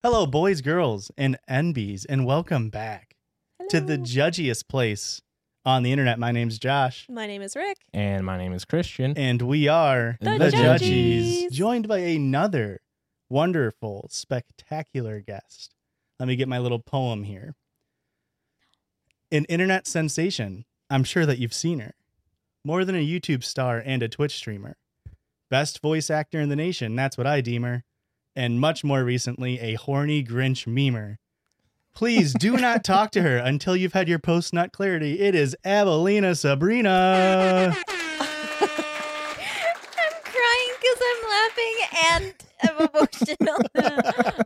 Hello, boys, girls, and NBs, and welcome back to the judgiest place on the internet. My name's Josh. My name is Rick. And my name is Christian. And we are The Judgies, Judgies. joined by another wonderful, spectacular guest. Let me get my little poem here. An internet sensation. I'm sure that you've seen her. More than a YouTube star and a Twitch streamer. Best voice actor in the nation, that's what I deem her. And much more recently, a horny Grinch memer. Please do not talk to her until you've had your post-nut clarity. It is Avelina Sabrina. I'm crying because I'm laughing and I'm emotional.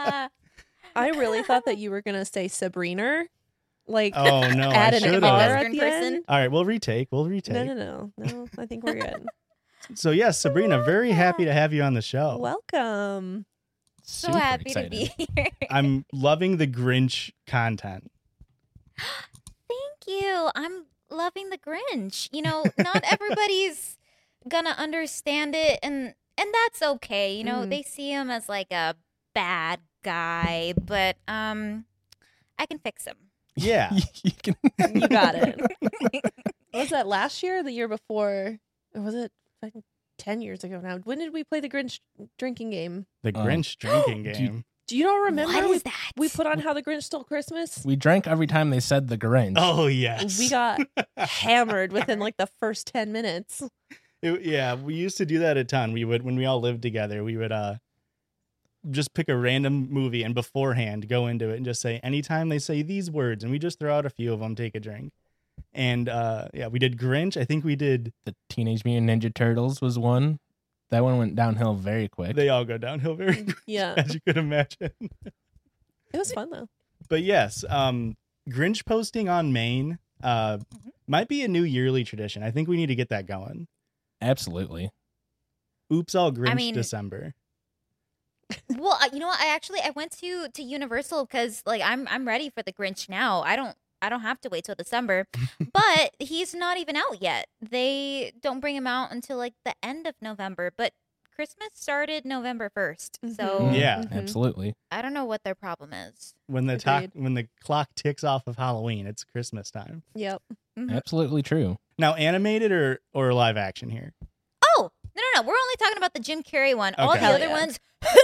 I really thought that you were going to say Sabrina. Like, Oh, no, I add an should R have. at Western the person. end. All right, we'll retake. No, I think we're good. So, yes, Sabrina, very happy to have you on the show. Welcome. So Super happy excited. to be here. I'm loving the Grinch content. Thank you. I'm loving the Grinch. You know, not everybody's gonna understand it, and that's okay. You know, Mhm. they see him as like a bad guy, but I can fix him. Yeah. You can- You got it. Was that last year or the year before? Or was it like 10 years ago now? When did we play the Grinch drinking game? The Grinch drinking Do you- game. Do you don't remember? What we, is that? we put on How the Grinch Stole Christmas? we drank every time they said the Grinch. Oh, yes. We got hammered within like the first 10 minutes. Yeah, we used to do that a ton. We would, when we all lived together, we would just pick a random movie and beforehand go into it and just say, anytime they say these words, and we just throw out a few of them, take a drink. And yeah, we did Grinch. I think we did, The Teenage Mutant Ninja Turtles was one. That one went downhill very quick. they all go downhill very quick, Yeah. as you could imagine. It was fun though. But yes, Grinch posting on Maine might be a new yearly tradition. I think we need to get that going. Absolutely. Oops, all Grinch mean- December. Well, you know what? I went to Universal because like I'm ready for the Grinch now. I don't have to wait till December, but he's not even out yet. They don't bring him out until like the end of November. But Christmas started November 1st, so Mhm. Yeah. Mhm. Absolutely. I don't know what their problem is. When the Agreed. when the clock ticks off of Halloween, it's Christmas time. Yep. Absolutely true. Now, animated or live action here? Oh no! We're only talking about the Jim Carrey one. All Okay. the Hell other yeah. ones,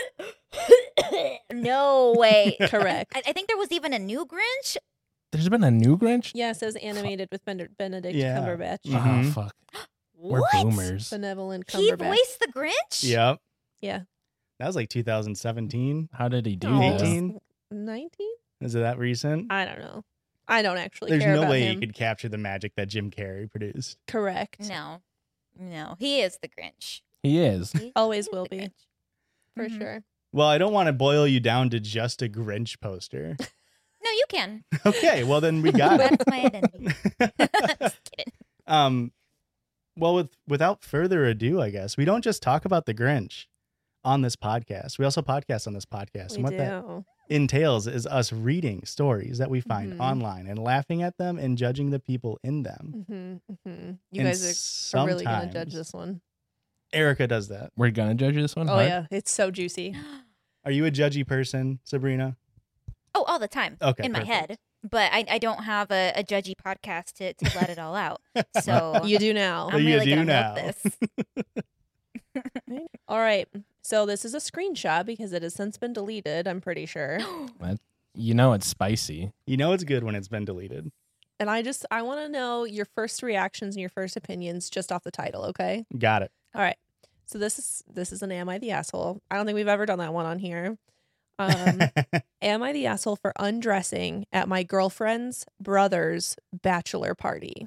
no way. Correct. I think there was even a new Grinch. There's been a new Grinch? Yeah, it says animated with Benedict Yeah. Cumberbatch. Mhm. Oh, fuck. We're What? boomers. Benevolent He Cumberbatch. voiced the Grinch. Yep. Yeah. That was like 2017. How did he do Oh, that? 18? 19? Is it that recent? I don't know. I don't actually There's care no about way him. you could capture the magic that Jim Carrey produced. Correct. No, he is the Grinch. He is. He Always is will the be. Grinch. For Mhm. sure. Well, I don't want to boil you down to just a Grinch poster. No, you can. Okay, well then we got it. That's my identity. Just kidding. Well, without further ado, I guess we don't just talk about the Grinch on this podcast. We also podcast on this podcast. We And what do. that entails is us reading stories that we find Mhm. online and laughing at them and judging the people in them. You And guys are really going to judge sometimes this one. Erica does that. We're going to judge this one? Oh, hard? yeah. It's so juicy. Are you a judgy person, Sabrina? Oh, all the time. Okay, in my perfect. head. But I don't have a judgy podcast to let it all out. So You do now. I'm You really do gonna now. milk this. All right. So this is a screenshot because it has since been deleted, I'm pretty sure. You know it's spicy. You know it's good when it's been deleted. And I want to know your first reactions and your first opinions just off the title, okay? Got it. All right. So this is an Am I the Asshole? I don't think we've ever done that one on here. Am I the asshole for undressing at my girlfriend's brother's bachelor party?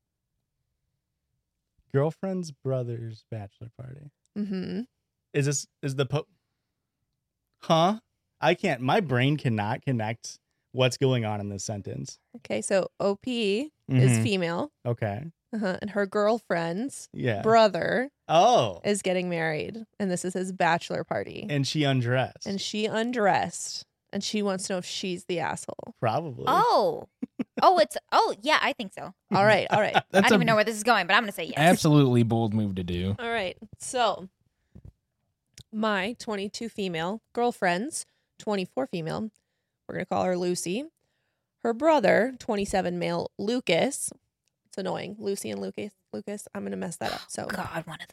Girlfriend's brother's bachelor party. Mm-hmm. Is the Huh? I can't. My brain cannot connect what's going on in this sentence. Okay, so OP is Mhm. female, Okay. and her girlfriend's Yeah. brother Oh. is getting married, and this is his bachelor party. And she undressed. And she undressed, and she wants to know if she's the asshole. Probably. Oh, yeah, I think so. All right, all right, I That's don't even know where this is going, but I'm gonna say yes. absolutely bold move to do. all right. So, my 22 female girlfriends 24 female. We're going to call her Lucy. Her brother, 27 male, Lucas. It's annoying. Lucy and Lucas. I'm going to mess that up. So, God, one of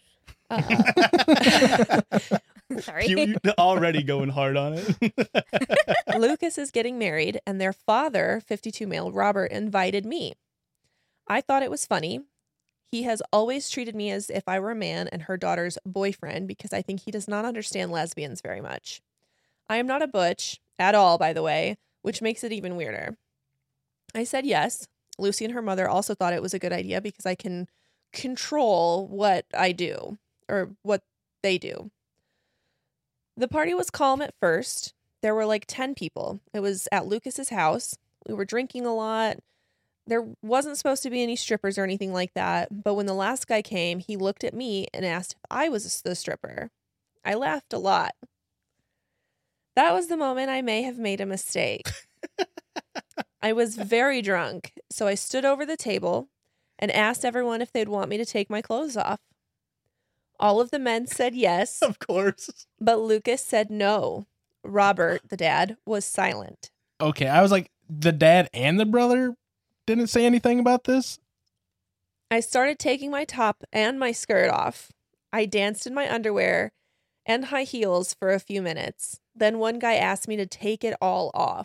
uh, those. Sorry. You already going hard on it. Lucas is getting married, and their father, 52 male, Robert, invited me. I thought it was funny. He has always treated me as if I were a man and her daughter's boyfriend because I think he does not understand lesbians very much. I am not a butch at all, by the way, which makes it even weirder. I said yes. Lucy and her mother also thought it was a good idea because I can control what I do or what they do. The party was calm at first. There were like 10 people. It was at Lucas's house. We were drinking a lot. There wasn't supposed to be any strippers or anything like that. But when the last guy came, he looked at me and asked if I was the stripper. I laughed a lot. That was the moment I may have made a mistake. I was very drunk, so I stood over the table and asked everyone if they'd want me to take my clothes off. All of the men said yes, Of course. but Lucas said no. Robert, the dad, was silent. Okay, I was like, the dad and the brother didn't say anything about this? I started taking my top and my skirt off. I danced in my underwear and high heels for a few minutes. Then one guy asked me to take it all off.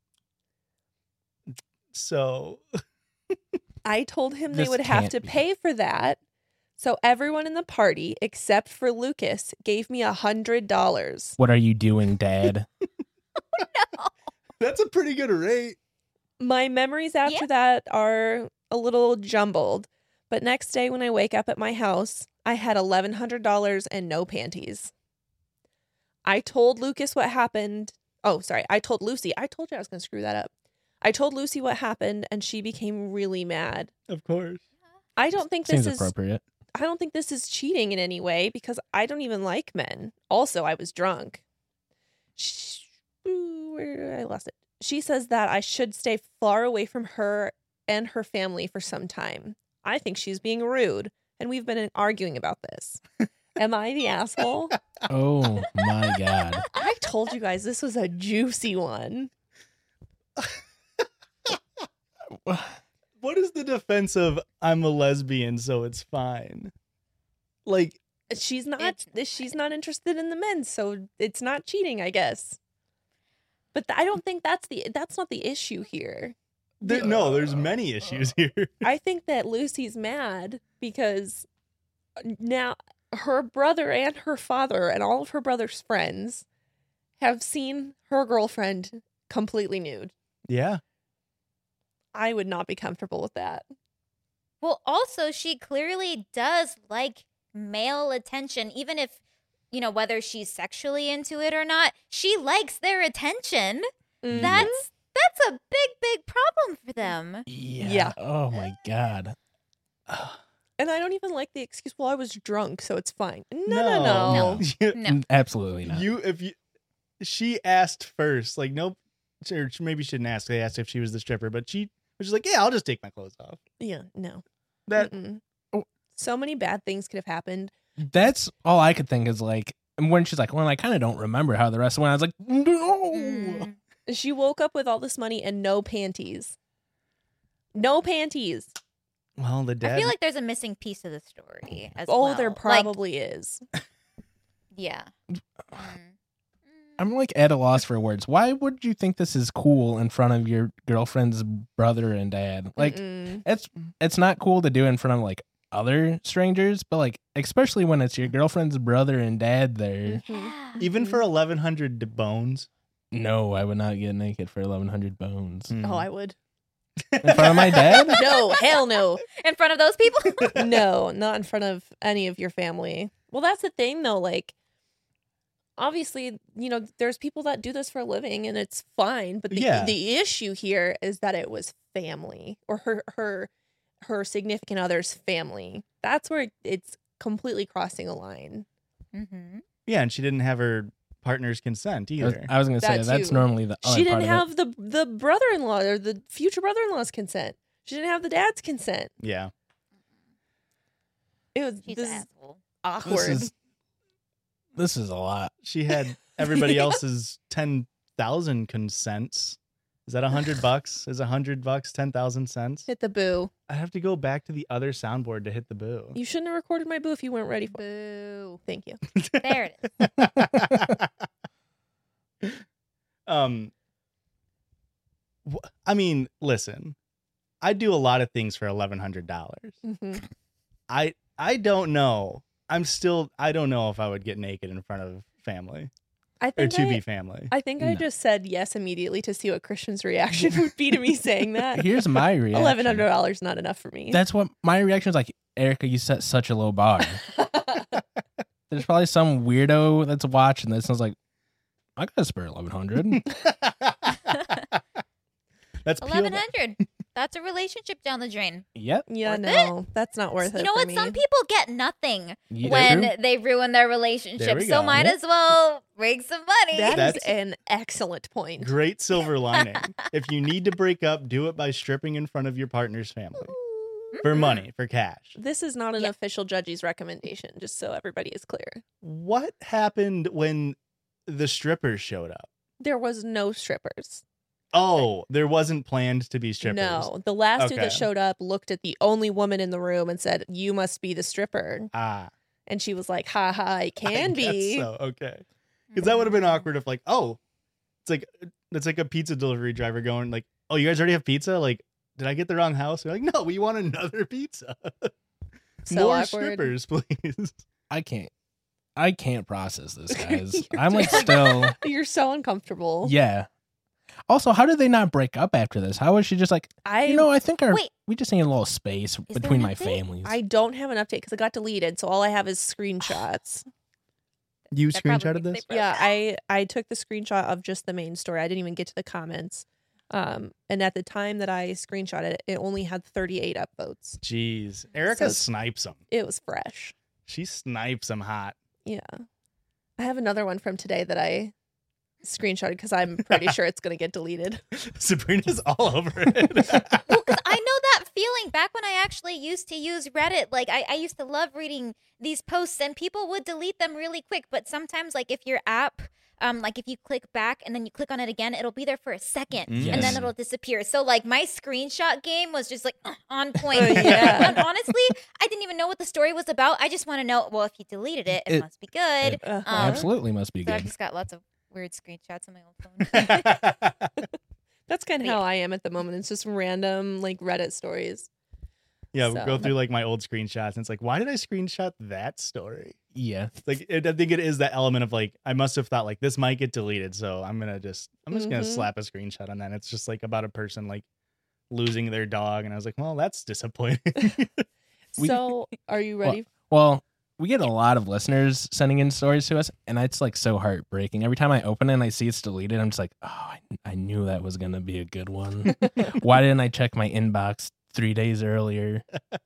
So I told him they This would have can't to be. pay for that. So everyone in the party, except for Lucas, gave me $100. What are you doing, Dad? that's a pretty good rate. My memories after that are a little jumbled. But next day when I wake up at my house, I had $1,100 and no panties. I told Lucas what happened. Oh, sorry. I told Lucy. I told you I was going to screw that up. I told Lucy what happened and she became really mad. Of course. I don't think Seems this is appropriate. I don't think this is cheating in any way because I don't even like men. Also, I was drunk. I lost it. She says that I should stay far away from her and her family for some time. I think she's being rude, and we've been arguing about this. Am I the asshole? Oh my God. I told you guys this was a juicy one. What is the defense of I'm a lesbian, so it's fine? Like, She's not interested in the men, so it's not cheating, I guess. But I don't think that's not the issue here. no, there's many issues here. I think that Lucy's mad because now her brother and her father and all of her brother's friends have seen her girlfriend completely nude. Yeah. I would not be comfortable with that. Well, also, she clearly does like male attention, even if, whether she's sexually into it or not, she likes their attention. Mhm. That's a big, big problem for them. Yeah. Oh my God. And I don't even like the excuse, well, I was drunk, so it's fine. No. No. No. Absolutely not. She asked first, like, nope, or maybe she didn't ask. They asked if she was the stripper, but she was just like, yeah, I'll just take my clothes off. Yeah, no. That Mm-mm. Oh. So many bad things could have happened. That's all I could think is like, when she's like, well, I kind of don't remember how the rest went. I was like, no. Mm. She woke up with all this money and no panties. No panties. well, the dad. I feel like there's a missing piece of the story as well. Oh, there Like, probably is. yeah. I'm like at a loss for words. Why would you think this is cool in front of your girlfriend's brother and dad? Like, Mm-mm. it's not cool to do in front of like other strangers, but like especially when it's your girlfriend's brother and dad there. Mhm. even for 1,100 bones. No, I would not get naked for 1,100 bones Oh, I would. in front of my dad. No, hell no. In front of those people? No, not in front of any of your family. Well, that's the thing though, like obviously, there's people that do this for a living and it's fine, but the issue here is that it was family or her significant other's family. That's where it's completely crossing a line. Mm-hmm. Yeah, and she didn't have her partner's consent either. I was gonna say That that's too. normally the other She part didn't of it. have the brother-in-law or the future brother-in-law's consent. She didn't have the dad's consent. Yeah. It was She's this an is asshole. awkward. This is a lot. She had everybody else's 10,000 consents. Is that $100? Is $100 10,000 cents? Hit the boo. I have to go back to the other soundboard to hit the boo. You shouldn't have recorded my boo if you weren't ready for it. Boo. Thank you. There it is. I mean, listen, I do a lot of things for $1,100. Mm-hmm. I don't know. I don't know if I would get naked in front of family I or think to be family. I think I No. just said yes immediately to see what Christian's reaction would be to me saying that. Here's my reaction. $1,100 not enough for me. That's what my reaction is like. Erica, you set such a low bar. There's probably some weirdo that's watching this and is like, I gotta spare 1,100. That's pure- 1,100. That's a relationship down the drain. Yep. Yeah, Worth no, that's not worth it. You know for what? me. Some people get nothing Yeah, when true. they ruin their There relationship. we So go. might Yep. as well make some money. That is That's- an excellent point. Great silver lining. If you need to break up, do it by stripping in front of your partner's family for money, for cash. This is not an Yeah. official judge's recommendation, just so everybody is clear. What happened when the strippers showed up? There was no strippers. Oh, there wasn't planned to be strippers. No, the last dude that Okay. showed up looked at the only woman in the room and said, "You must be the stripper." Ah, And she was like, "Ha ha, I I can guess be." So okay, because that would have been awkward if like, oh, it's like a pizza delivery driver going like, oh, you guys already have pizza? Like, did I get the wrong house? They're like, no, we want another pizza. So More awkward. strippers, please. I can't process this, guys. I'm like still, You're so uncomfortable. yeah. Also, how did they not break up after this? How was she just like, I I think Wait. we just need a little space there between an my update? families. I don't have an update because it got deleted, so all I have is screenshots. You That probably screenshotted means this? they broke Yeah, up. I took the screenshot of just the main story. I didn't even get to the comments. And at the time that I screenshotted it, it only had 38 upvotes. Jeez, Erica So- snipes them. It was fresh. She snipes them hot. Yeah. I have another one from today that I screenshotted because I'm pretty sure it's going to get deleted. Sabrina's all over it. Well, 'cause I know that feeling back when I actually used to use Reddit. Like, I used to love reading these posts, and people would delete them really quick. But sometimes, like, if your app, like, if you click back and then you click on it again, it'll be there for a second, and Yes. then it'll disappear. So, like, my screenshot game was just, like, on point. Yeah. And honestly, I didn't even know what the story was about. I just want to know, well, if you deleted it, it It- must be good. Uh-huh. Absolutely must be So I've good. just got lots of weird screenshots on my old phone. That's kind of Yeah. how I am at the moment. It's just random like Reddit stories. Yeah, we go So- through like my old screenshots, and it's like, why did I screenshot that story? Yeah. It's like I think it is that element of like I must have thought like this might get deleted, so I'm just gonna Mhm. slap a screenshot on that. It's just like about a person like losing their dog, and I was like, well, that's disappointing. We- So, are you ready? Well, we get a lot of listeners sending in stories to us, and it's like so heartbreaking. Every time I open it and I see it's deleted, I'm just like, oh, I knew that was going to be a good one. Why didn't I check my inbox 3 days earlier?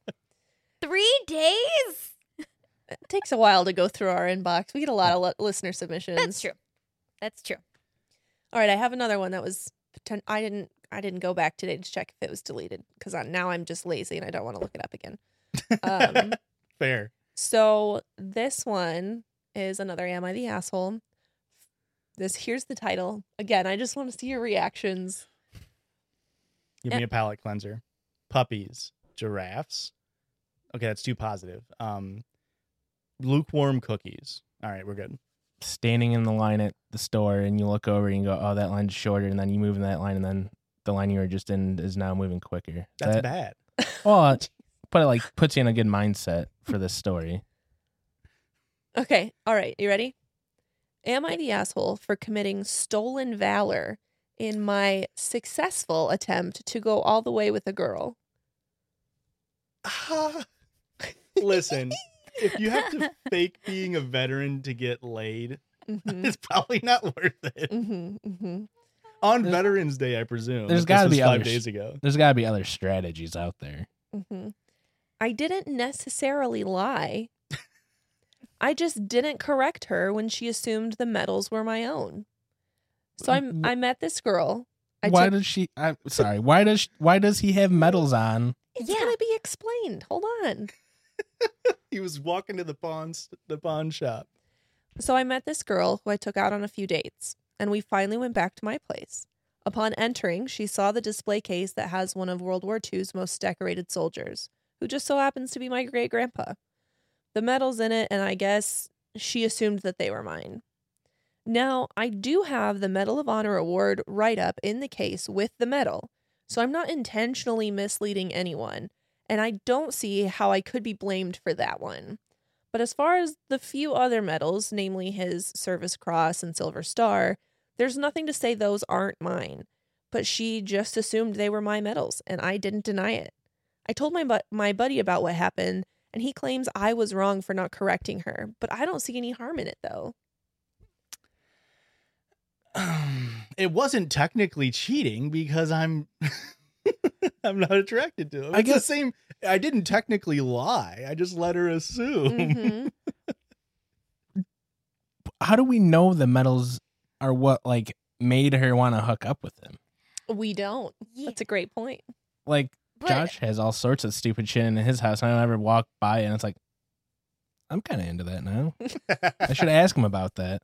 3 days? It takes a while to go through our inbox. We get a lot of listener submissions. That's true. That's true. All right, I have another one that was I didn't go back today to check if it was deleted because now I'm just lazy and I don't want to look it up again. Fair. So this one is another Am I the Asshole? Here's the title. Again, I just want to see your reactions. Give me a palate cleanser. Puppies, giraffes. Okay, that's too positive. Lukewarm cookies. All right, we're good. Standing in the line at the store, and you look over and you go, oh, that line's shorter, and then you move in that line, and then the line you were just in is now moving quicker. That's That- bad. Well, but it like puts you in a good mindset for this story. Okay, all right, you ready? Am I the asshole for committing stolen valor in my successful attempt to go all the way with a girl? Listen, if you have to fake being a veteran to get laid, Mm-hmm. it's probably not worth it. Mm-hmm. Mm-hmm. On There's- Veterans Day, I presume. there's if this gotta was be 5 others. days ago. There's got to be other strategies out there. Mm-hmm. I didn't necessarily lie. I just didn't correct her when she assumed the medals were my own. So I met this girl. Why does she? I'm sorry. Why does he have medals on? It's Yeah. gonna be explained. Hold on. He was walking to the pawn shop. So I met this girl who I took out on a few dates, and we finally went back to my place. Upon entering, she saw the display case that has one of World War II's most decorated soldiers, who just so happens to be my great-grandpa. The medals in it, and I guess she assumed that they were mine. Now, I do have the Medal of Honor award write-up in the case with the medal, so I'm not intentionally misleading anyone, and I don't see how I could be blamed for that one. But as far as the few other medals, namely his Service Cross and Silver Star, there's nothing to say those aren't mine. But she just assumed they were my medals, and I didn't deny it. I told my buddy about what happened, and he claims I was wrong for not correcting her, but I don't see any harm in it, though. It wasn't technically cheating because I'm I'm not attracted to him. I It's the guess- same. I didn't technically lie. I just let her assume. Mhm. How do we know the medals are what like made her want to hook up with him? We don't. Yeah. That's a great point. Like But- Josh has all sorts of stupid shit in his house, and I don't ever walk by and it's like, I'm kind of into that now. I should ask him about that.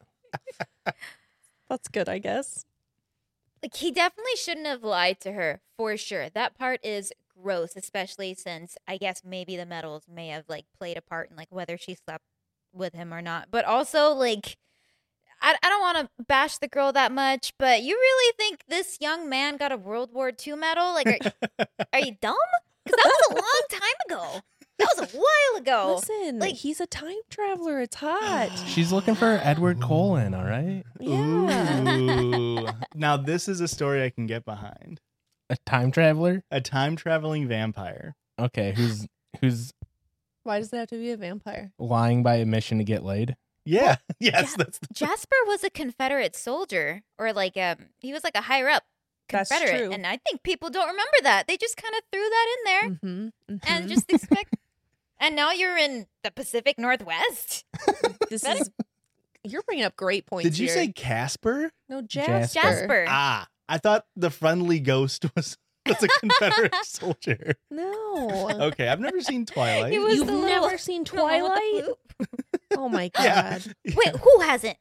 That's good, I guess. Like, he definitely shouldn't have lied to her, for sure. That part is gross, especially since I guess maybe the medals may have like played a part in like whether she slept with him or not. But also, like, I don't want to bash the girl that much, but you really think this young man got a World War II medal? Like, are you dumb? Because that was a long time ago. That was a while ago. Listen, like- he's a time traveler. It's hot. She's looking for Edward Cullen, all right? Yeah. Ooh. Now this is a story I can get behind. A time traveler? A time traveling vampire. Okay, who's Why does it have to be a vampire? lying by admission to get laid? Yeah. Yes. Yeah. That's Jasper was a Confederate soldier, or like he was like a higher up That's Confederate, true. and I think people don't remember that. They just kind of threw that in there Mm-hmm. and just expect. And now you're in the Pacific Northwest. This that is. You're bringing up great points. Did you here. say Casper? no Jasper. Jasper. Ah, I thought the friendly ghost was a Confederate soldier. No. Okay, I've never seen Twilight. He was You've the little- never seen the one with the Twilight? flute. Oh my god. Yeah. Wait, who hasn't?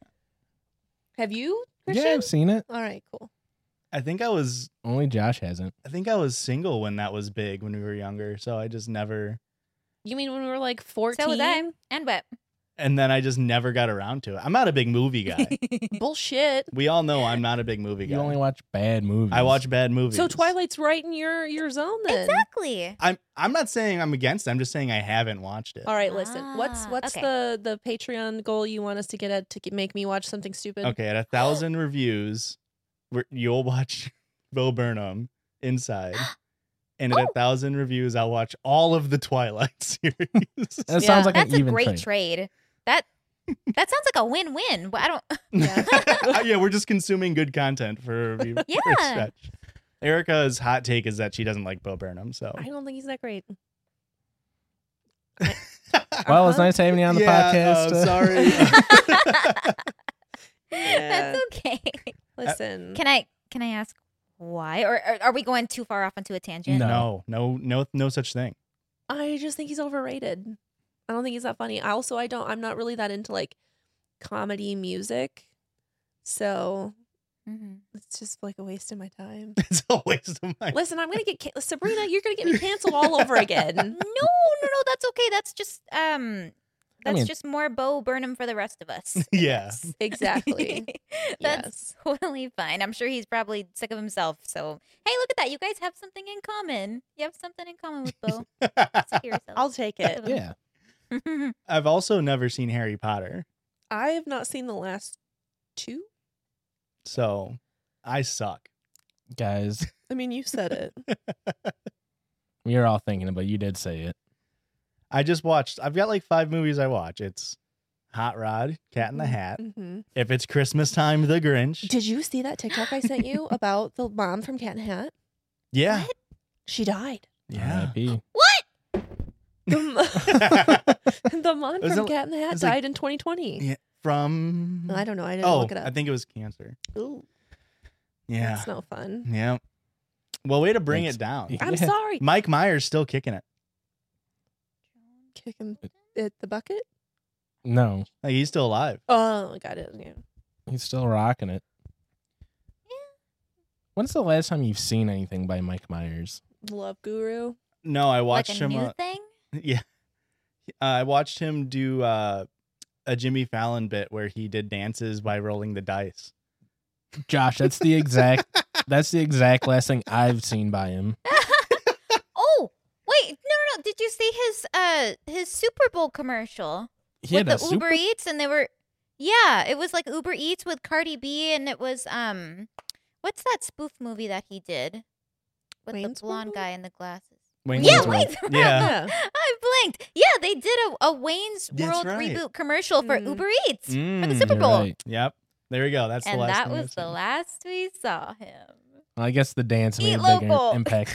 Have you, Yeah, Christian? I've seen it. All right, cool. I think I was Josh hasn't. single when that was big when we were younger, so I just never You mean when we were like 14? So was I. And what? and then I just never got around to it. I'm not a big movie guy. Bullshit. We all know I'm not a big movie guy. You only watch bad movies. I watch bad movies. So Twilight's right in your zone then. Exactly. I'm not saying I'm against it. I'm just saying I haven't watched it. All right, listen. What's Ah, what's okay. the Patreon goal you want us to get at to make me watch something stupid? Okay, at 1,000 reviews, you'll watch Bo Burnham Inside. And at Oh. 1,000 reviews, I'll watch all of the Twilight series. That Yeah. sounds like That's an a even great trade. trade. That sounds like a win-win. But I don't. Yeah, we're just consuming good content for a Yeah. stretch. Erica's hot take is that she doesn't like Bo Burnham, so I don't think he's that great. Well, it's nice having you on the podcast. Sorry. That's okay. Listen. Can I ask why, or are we going too far off onto a tangent? No. no such thing. I just think he's overrated. I don't think he's that funny. I'm not really that into like comedy music. So Mhm. it's just like a waste of my time. It's a waste of my Listen, I'm going to get Sabrina, you're going to get me canceled all over again. No, that's okay. That's just mean- just more Bo Burnham for the rest of us. Yeah. Exactly. That's totally fine. I'm sure he's probably sick of himself. So hey, look at that. You guys have something in common. You have something in common with Bo. Sick of yourself. I'll take it. Yeah. I've also never seen Harry Potter, I have not seen the last two. so I suck. Guys, I mean, you said it. we are all thinking it, but you did say it. I've got like 5 movies I watch. It's Hot Rod, Cat in the Hat. Mhm. If it's Christmas time, The Grinch. Did you see that TikTok I sent you about the mom from Cat in the Hat? Yeah. She died. Yeah. R.I.P. The mom Was from it- Cat in the Hat it's like- died in 2020. Yeah. From I don't know. I didn't Oh, look it up. I think it was cancer. Ooh, Yeah. that's no fun. Yeah. Well, way to bring Thanks. it down. I'm Yeah. sorry. Mike Myers still kicking it. Kicking it the bucket. No, Like he's still alive. Oh, got it. Yeah. he's still rocking it. When's the last time you've seen anything by Mike Myers? Love Guru. No, I watched Like a him. new thing? Yeah, I watched him do a Jimmy Fallon bit where he did dances by rolling the dice. Josh, that's the exact last thing I've seen by him. Oh, wait, no. Did you see his Super Bowl commercial He with had the a Uber super. Eats, and they were, yeah, it was like Uber Eats with Cardi B, and it was what's that spoof movie that he did with Wayne's the blonde World? guy in the glasses? Wayne's Yeah, World. Wayne's World. Yeah. Yeah. I blinked. Yeah, they did a Wayne's That's World right. reboot commercial for Mm. Uber Eats for the Mm, Super You're Bowl, right. Yep. There we go. That's the and last that thing I've was the seen. last we saw him. Well, I guess the dance made Eat a bigger local. impact.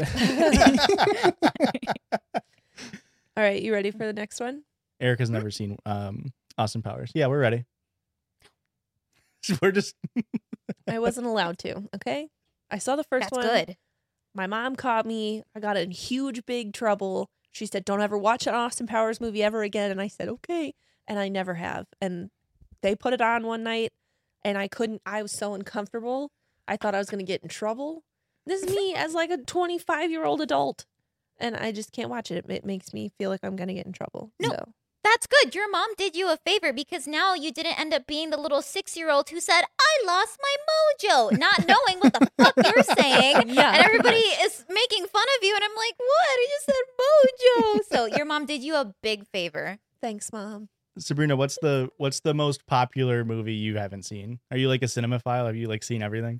All right, you ready for the next one? Erica's never seen Austin Powers. Yeah, we're ready. We're just I wasn't allowed to. Okay, I saw the first That's one. good. My mom caught me. I got in huge, big trouble. She said, "Don't ever watch an Austin Powers movie ever again." And I said, "Okay," and I never have. And they put it on one night, and I couldn't. I was so uncomfortable. I thought I was going to get in trouble. This is me as like a 25-year-old adult, and I just can't watch it. It makes me feel like I'm going to get in trouble. No. So. That's good. Your mom did you a favor because now you didn't end up being the little 6-year-old who said, "I lost my mojo," not knowing what the fuck you're saying. Yeah. And everybody is making fun of you. And I'm like, what? I just said mojo. So your mom did you a big favor. Thanks, Mom. Sabrina, what's the most popular movie you haven't seen? Are you like a cinemaphile? Have you like seen everything?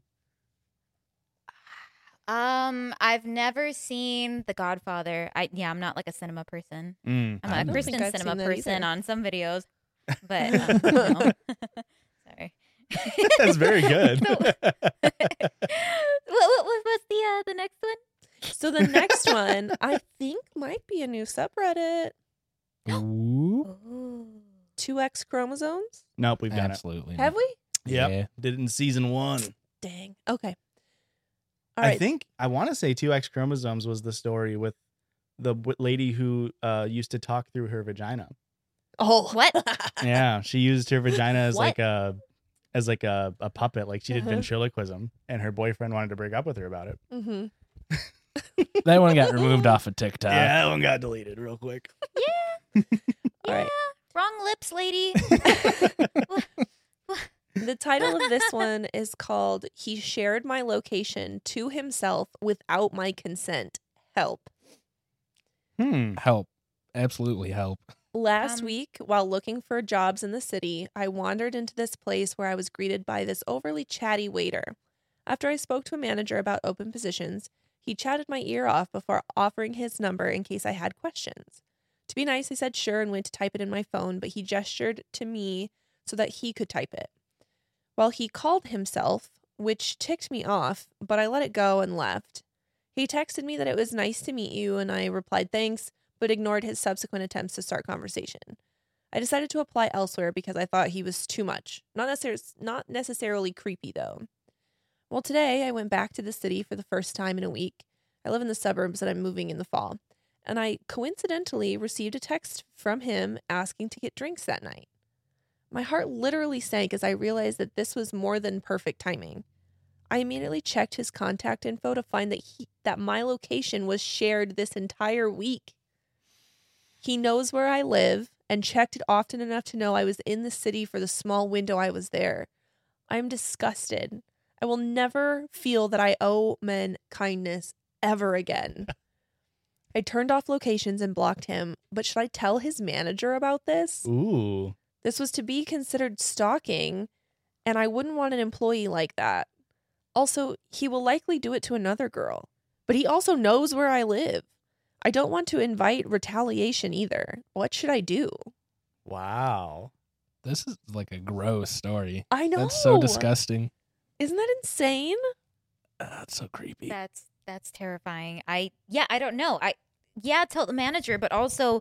I've never seen The Godfather. I'm not like a cinema person. Mm. I'm I a don't Kristen think I've cinema seen that person either. on some videos. But no. Sorry. That's very good. So- what's the next one? So the next one, I think, might be a new subreddit. Ooh, Ooh. 2X chromosomes. Nope, we've done absolutely. Have we? it. Yep. Yeah. Did it in season 1. Dang. Okay. All I right. think I want to say 2X chromosomes was the story with the lady who used to talk through her vagina. Oh, What? Yeah, she used her vagina as What? like a puppet, like she did Uh-huh. ventriloquism, and her boyfriend wanted to break up with her about it. Mm-hmm. That one got removed off of TikTok. Yeah, that one got deleted real quick. All right. Wrong lips, lady. The title of this one is called "He Shared My Location to Himself Without My Consent. Help." Help. Absolutely help. Last Um, week, while looking for jobs in the city, I wandered into this place where I was greeted by this overly chatty waiter. After I spoke to a manager about open positions, he chatted my ear off before offering his number in case I had questions. To be nice, I said sure and went to type it in my phone, but he gestured to me so that he could type it. Well, he called himself, which ticked me off, but I let it go and left. He texted me that it was nice to meet you, and I replied thanks, but ignored his subsequent attempts to start conversation. I decided to apply elsewhere because I thought he was too much. Not necessarily creepy, though. Well, today I went back to the city for the first time in a week. I live in the suburbs and I'm moving in the fall. And I coincidentally received a text from him asking to get drinks that night. My heart literally sank as I realized that this was more than perfect timing. I immediately checked his contact info to find that my location was shared this entire week. He knows where I live and checked it often enough to know I was in the city for the small window I was there. I am disgusted. I will never feel that I owe men kindness ever again. I turned off locations and blocked him, but should I tell his manager about this? Ooh. This was to be considered stalking, and I wouldn't want an employee like that. Also, he will likely do it to another girl, but he also knows where I live. I don't want to invite retaliation either. What should I do? Wow. This is like a gross story. I know. That's so disgusting. Isn't that insane? That's so creepy. That's terrifying. I don't know. Tell the manager, but also,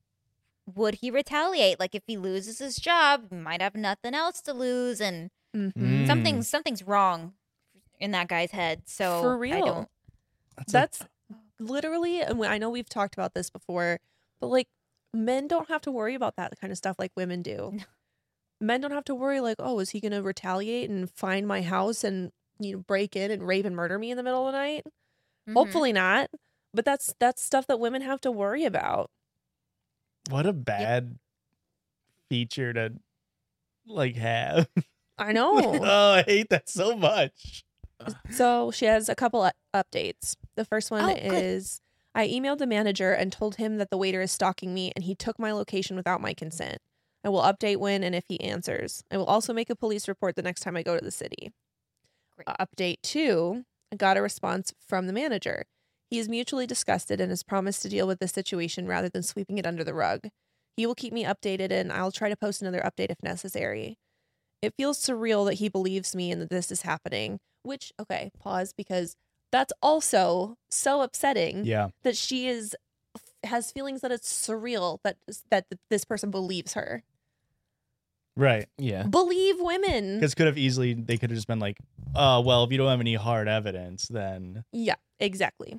would he retaliate? Like if he loses his job, he might have nothing else to lose, and Mm-hmm. Mm. something's wrong in that guy's head. So For I real. don't. That's That's literally, and I know we've talked about this before, but like men don't have to worry about that kind of stuff like women do. No. Men don't have to worry like, oh, is he going to retaliate and find my house and break in and rape and murder me in the middle of the night? Mhm. Hopefully not. But that's stuff that women have to worry about. What a bad feature to like have. I know. Oh, I hate that so much. So she has a couple updates. The first one Oh, good. is I emailed the manager and told him that the waiter is stalking me and he took my location without my consent. I will update when and if he answers. I will also make a police report the next time I go to the city. Great. Update 2, I got a response from the manager. He is mutually disgusted and has promised to deal with the situation rather than sweeping it under the rug. He will keep me updated and I'll try to post another update if necessary. It feels surreal that he believes me and that this is happening, which, okay, pause, because that's also so upsetting Yeah. that she has feelings that it's surreal that this person believes her. Right. Yeah. Believe women. Because they could have just been like, oh, well, if you don't have any hard evidence, then. Yeah, exactly.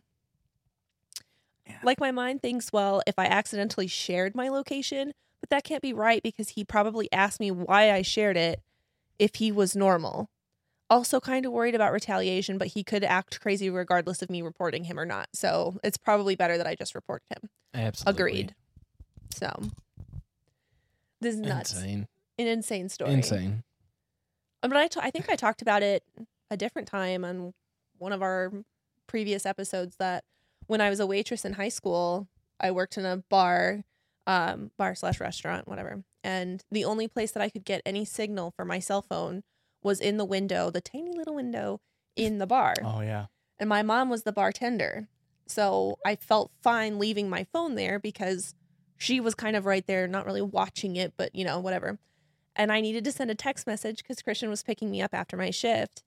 Yeah. Like my mind thinks, well, if I accidentally shared my location, but that can't be right because he probably asked me why I shared it if he was normal. Also kind of worried about retaliation, but he could act crazy regardless of me reporting him or not. So it's probably better that I just report him. Absolutely. Agreed. So this is nuts. Insane. An insane story. Insane. But I think I talked about it a different time on one of our previous episodes that when I was a waitress in high school, I worked in a bar / restaurant, whatever. And the only place that I could get any signal for my cell phone was in the window, the tiny little window in the bar. Oh, yeah. And my mom was the bartender. So I felt fine leaving my phone there because she was kind of right there, not really watching it, but whatever. And I needed to send a text message because Christian was picking me up after my shift.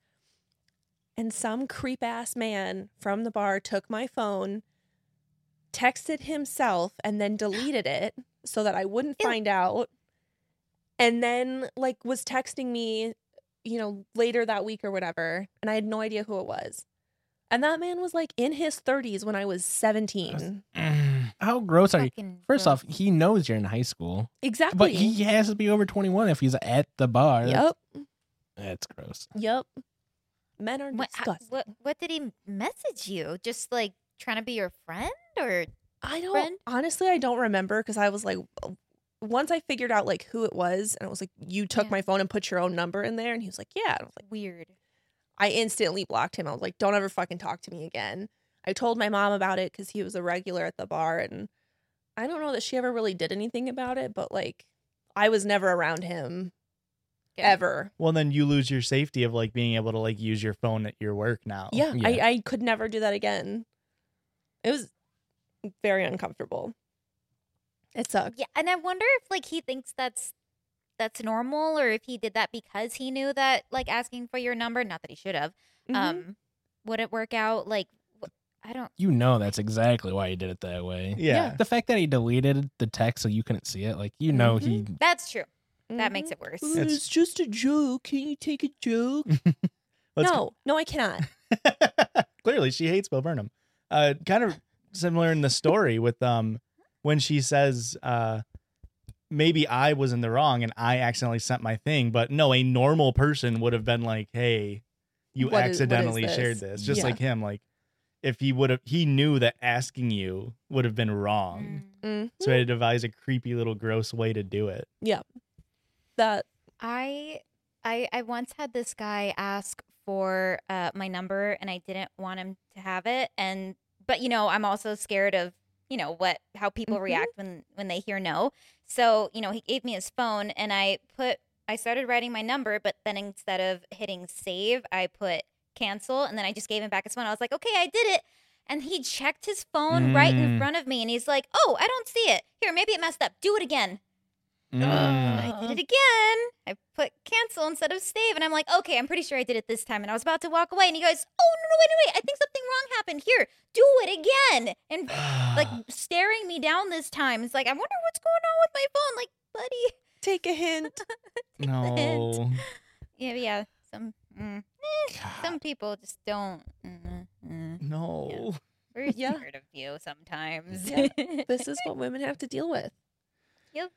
And some creep ass man from the bar took my phone, texted himself, and then deleted it so that I wouldn't find out. And then was texting me, later that week or whatever. And I had no idea who it was. And that man was in his 30s when I was 17. How gross are you? Fucking First gross. off, he knows you're in high school, Exactly. but he has to be over 21 if he's at the bar. Yep. That's gross. Yep. Men are disgusting. What did he message you? Just trying to be your friend or I don't friend? honestly I don't remember because I was once I figured out who it was and it was you took Yeah. my phone and put your own number in there and he was like, yeah. And I was weird? I instantly blocked him. I was like, don't ever fucking talk to me again. I told my mom about it because he was a regular at the bar and I don't know that she ever really did anything about it, but I was never around him Good. ever. Well, then you lose your safety of being able to use your phone at your work now. Yeah, Yeah. I could never do that again. It was very uncomfortable. It sucked. Yeah, and I wonder if he thinks that's normal, or if he did that because he knew that asking for your number, not that he should have, Mhm. would it work out? I don't. You know that's exactly why he did it that way. Yeah. The fact that he deleted the text so you couldn't see it, he That's true. That Mhm. makes it worse. It's just a joke. Can you take a joke? Let's- No, I cannot. Clearly, she hates Bo Burnham. Kind of similar in the story with when she says maybe I was in the wrong and I accidentally sent my thing, but no, a normal person would have been like, hey, you What is accidentally this? shared this. Just Yeah. like him, if he knew that asking you would have been wrong. Mhm. So he had to devise a creepy little gross way to do it. That I once had this guy ask for my number, and I didn't want him to have it, but I'm also scared of how people Mhm. react when they hear no. So he gave me his phone, and I started writing my number, but then instead of hitting save, I put cancel, and then I just gave him back his phone. I was like, okay, I did it. And he checked his phone right in Mm. front of me, and he's like, oh, I don't see it. Here, maybe it messed up. Do it again. I did it again. I put cancel instead of save, and I'm like, okay, I'm pretty sure I did it this time. And I was about to walk away, and he goes, oh, no, wait. I think something wrong happened. Here, do it again. And staring me down this time. It's like, I wonder what's going on with my phone. Buddy. take a hint. No. Yeah. Some people just don't. No. We're Yeah. scared of you sometimes. Yeah. This is what women have to deal with. Yep.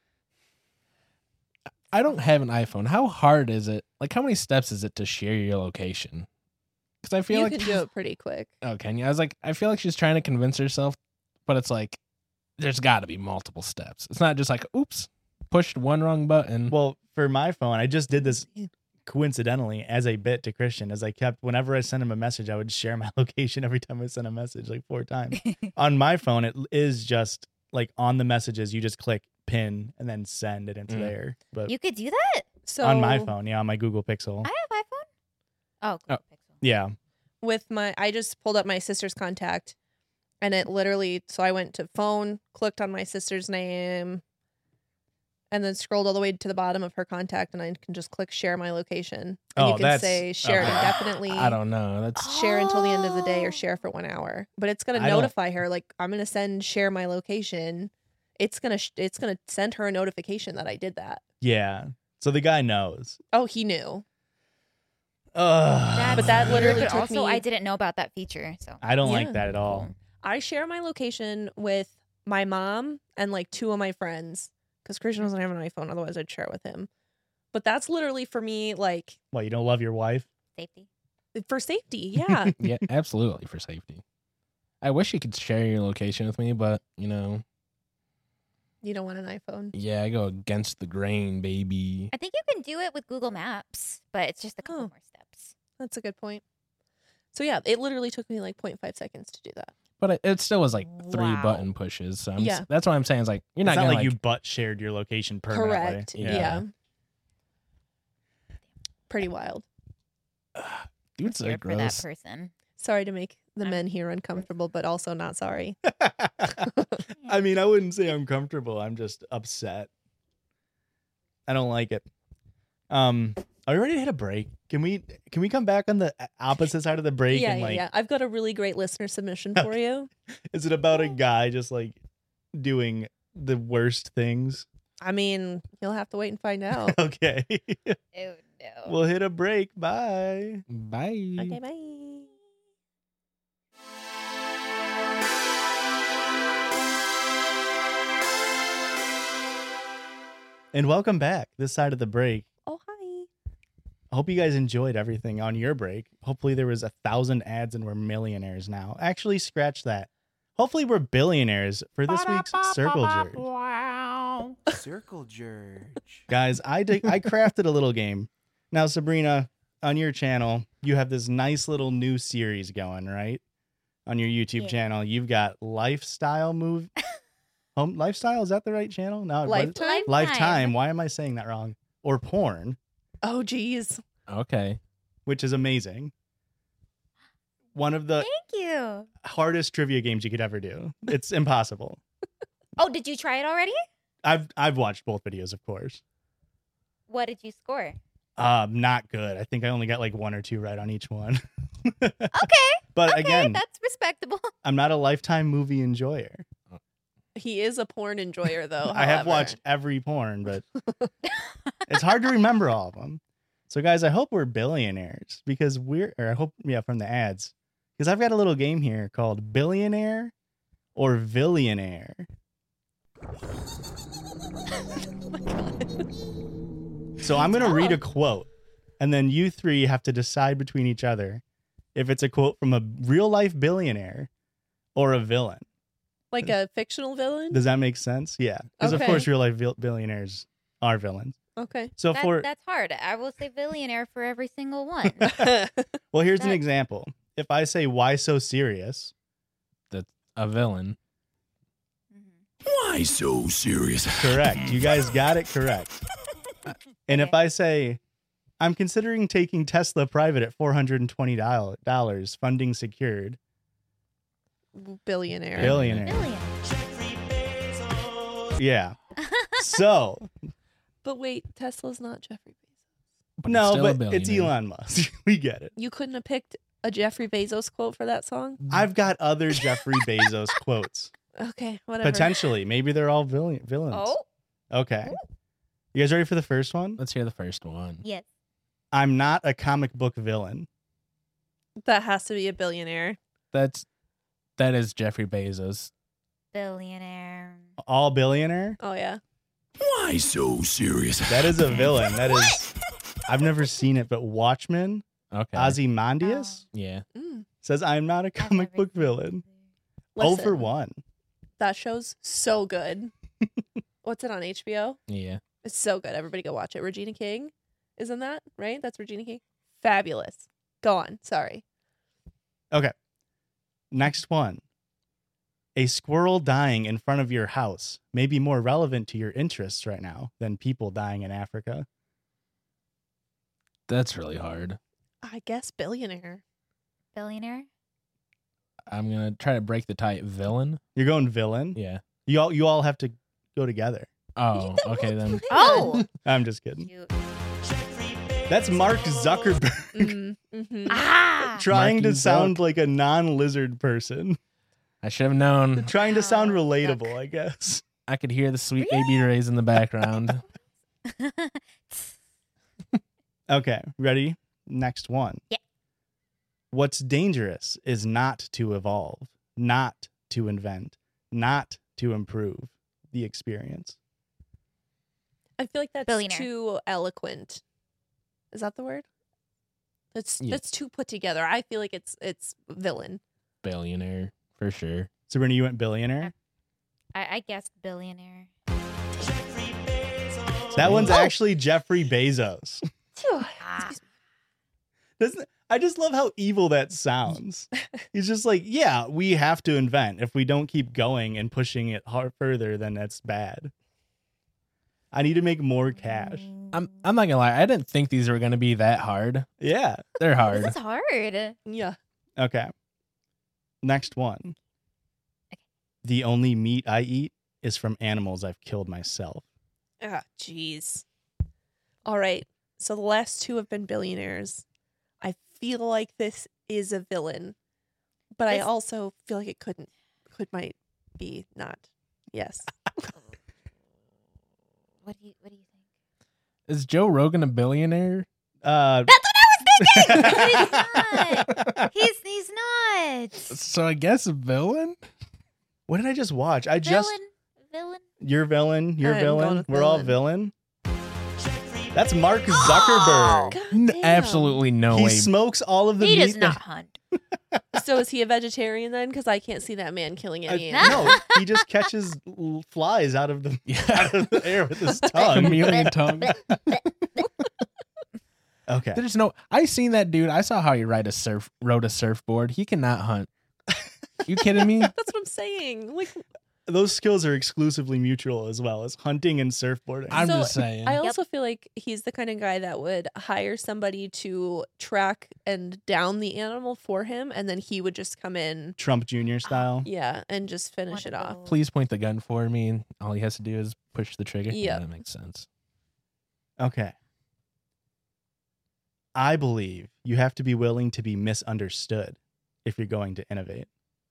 I don't have an iPhone. How hard is it? Like, how many steps is it to share your location? Because I feel You like can do it pretty quick. Oh, can you? I was like, I feel like she's trying to convince herself, but it's like, there's got to be multiple steps. It's not just like, oops, pushed one wrong button. Well, for my phone, I just did this coincidentally as a bit to Christian, as I kept, whenever I sent him a message, I would share my location every time I sent a message, like 4 times. On my phone, it is just like on the messages, you just click pin and then send it into there. But You could do that? So on my phone, yeah, on my Google Pixel. I have iPhone. Oh, Google Pixel. Yeah. I just pulled up my sister's contact, and it literally. So I went to phone, clicked on my sister's name, and then scrolled all the way to the bottom of her contact, and I can just click share my location, and Oh, you can that's- say share okay. indefinitely. I don't know. That's Share until the end of the day, or Oh. share for 1 hour. But it's gonna I don't- notify her. Like, I'm gonna send share my location. It's gonna send her a notification that I did that. Yeah. So the guy knows. Oh, he knew. Ugh. But that weird, literally but took also me- I didn't know about that feature. So I don't Yeah. like that at all. I share my location with my mom and like 2 of my friends because Christian doesn't have an iPhone. Otherwise, I'd share it with him. But that's literally for me, like What, you don't love your wife? safety. for safety. Yeah. yeah, absolutely for safety. I wish you could share your location with me, but you know, You don't want an iPhone. yeah, I go against the grain, baby. I think you can do it with Google Maps, but it's just a couple Oh. more steps. That's a good point. So yeah, it literally took me like 0.5 seconds to do that. But it still was like 3 Wow. button pushes. So Yeah. that's what I'm saying. Is like you're not It's not gonna like you butt shared your location permanently. Correct. Yeah. Pretty wild. dude's so Here for that gross. person. Sorry to make the men here uncomfortable, but also not sorry. I mean, I wouldn't say I'm comfortable. I'm just upset. I don't like it. Are we ready to hit a break? Can we come back on the opposite side of the break? Yeah, and like, yeah. I've got a really great listener submission for you. is it about a guy just like doing the worst things? I mean, you'll have to wait and find out. Okay. Oh no. We'll hit a break. Bye. Bye. Okay, bye. And welcome back. This side of the break. Oh, hi. I hope you guys enjoyed everything on your break. Hopefully there was 1,000 ads and we're millionaires now. Actually, scratch that. Hopefully we're billionaires for this week's Circle Jerk. Wow. Circle Jerk. Guys, I crafted a little game. Now, Sabrina, on your channel, you have this nice little new series going, right? On your YouTube Yeah. channel, you've got lifestyle home lifestyle. Is that the right channel? No, what- Lifetime? Lifetime. Why am I saying that wrong? Or porn, Oh, geez. Okay. which is amazing. One of the Thank you. hardest trivia games you could ever do. It's impossible. Oh, did you try it already? I've watched both videos, of course. What did you score? Not good. I think I only got like 1 or 2 right on each one. Okay. But Okay, again, that's respectable. I'm not a Lifetime movie enjoyer. He is a porn enjoyer, though. I have however. watched every porn, but it's hard to remember all of them. So, guys, I hope we're billionaires because I hope, from the ads, because I've got a little game here called Billionaire or Villionaire. So, I'm going to read a quote, and then you 3 have to decide between each other if it's a quote from a real life billionaire or a villain. Like a fictional villain? Does that make sense? Yeah. Because, of Okay. course, real life billionaires are villains. Okay. So, That's hard. I will say billionaire for every single one. well, here's an that- example. If I say, why so serious? A villain. Mhm. Why so serious? Correct. You guys got it correct. And if Okay. I say, I'm considering taking Tesla private at $420, funding secured. Billionaire. Billionaire. Billion. Yeah. So, But wait, Tesla's not Jeffrey Bezos. But no, still a but it's billionaire. Elon Musk. We get it. You couldn't have picked a Jeffrey Bezos quote for that song? I've got other Jeffrey Bezos quotes. Okay, whatever. Potentially. Maybe they're all villains. Oh, Okay. You guys ready for the first one? Let's hear the first one. yes. I'm not a comic book villain. That has to be a billionaire. That is Jeffrey Bezos. Billionaire. All billionaire? Oh, yeah. Why so serious? That is a villain. That is. I've never seen it, but Watchmen, Okay. Ozymandias Yeah. Mm. says, "I'm not a I've comic never book seen villain." it. Oh for Listen, 1. that show's so good. What's it on HBO? Yeah. It's so good. Everybody go watch it. Regina King is in that, right? That's Regina King. Fabulous. Go on. Sorry. Okay. Next one. A squirrel dying in front of your house may be more relevant to your interests right now than people dying in Africa. That's really hard. I guess billionaire. Billionaire? I'm gonna try to break the tie. Villain. You're going villain. Yeah. You all have to go together. Oh. Okay then. Oh! I'm just kidding. Shoot. That's Mark Zuckerberg Mm-hmm. Ah! trying Marky to sound Zuck. like a non-lizard person, I should have known. trying to sound Wow, relatable, Zuck. I guess. I could hear the sweet baby rays in the background. Okay, ready? Next one. Yeah. What's dangerous is not to evolve, not to invent, not to improve the experience. I feel like that's Billionaire. too eloquent. Is that the word? That's Yeah. that's too put together. I feel like it's villain. Billionaire for sure. Sabrina, you went billionaire? I guessed billionaire. That one's Oh. actually Jeffrey Bezos. Ah. I just love how evil that sounds. He's just like, yeah, we have to invent. If we don't keep going and pushing it hard further, then that's bad. I need to make more cash. I'm not gonna lie. I didn't think these were gonna be that hard. Yeah. They're hard. This is hard. Yeah. Okay. Next one. The only meat I eat is from animals I've killed myself. Ah, jeez. All right. So the last two have been billionaires. I feel like this is a villain, but I This- also feel like it might be not. Yes. What do you think? Is Joe Rogan a billionaire? Uh, That's what I was thinking. He's not. So I guess a villain. what did I just watch? Villain. You're villain. You're I'm going villain. with We're all villain. villain. That's Mark Zuckerberg. God N- damn. absolutely no He way. smokes all of the He meat. does not hunt. So is he a vegetarian then? Because I can't see that man killing any that, animal. no, he just catches flies out of the Yeah. air with his tongue. Chameleon tongue. Okay. There's no. I seen that dude. I saw how he rode a surfboard. He cannot hunt. You kidding me? That's what I'm saying. Like, Those skills are exclusively mutual as well as hunting and surfboarding. I'm So, just saying. I also feel like he's the kind of guy that would hire somebody to track and down the animal for him, and then he would just come in, Trump Jr. style. yeah, and just finish it off. Wonderful. Please point the gun for me, and all he has to do is push the trigger. Yep. That makes sense. Okay. I believe you have to be willing to be misunderstood if you're going to innovate.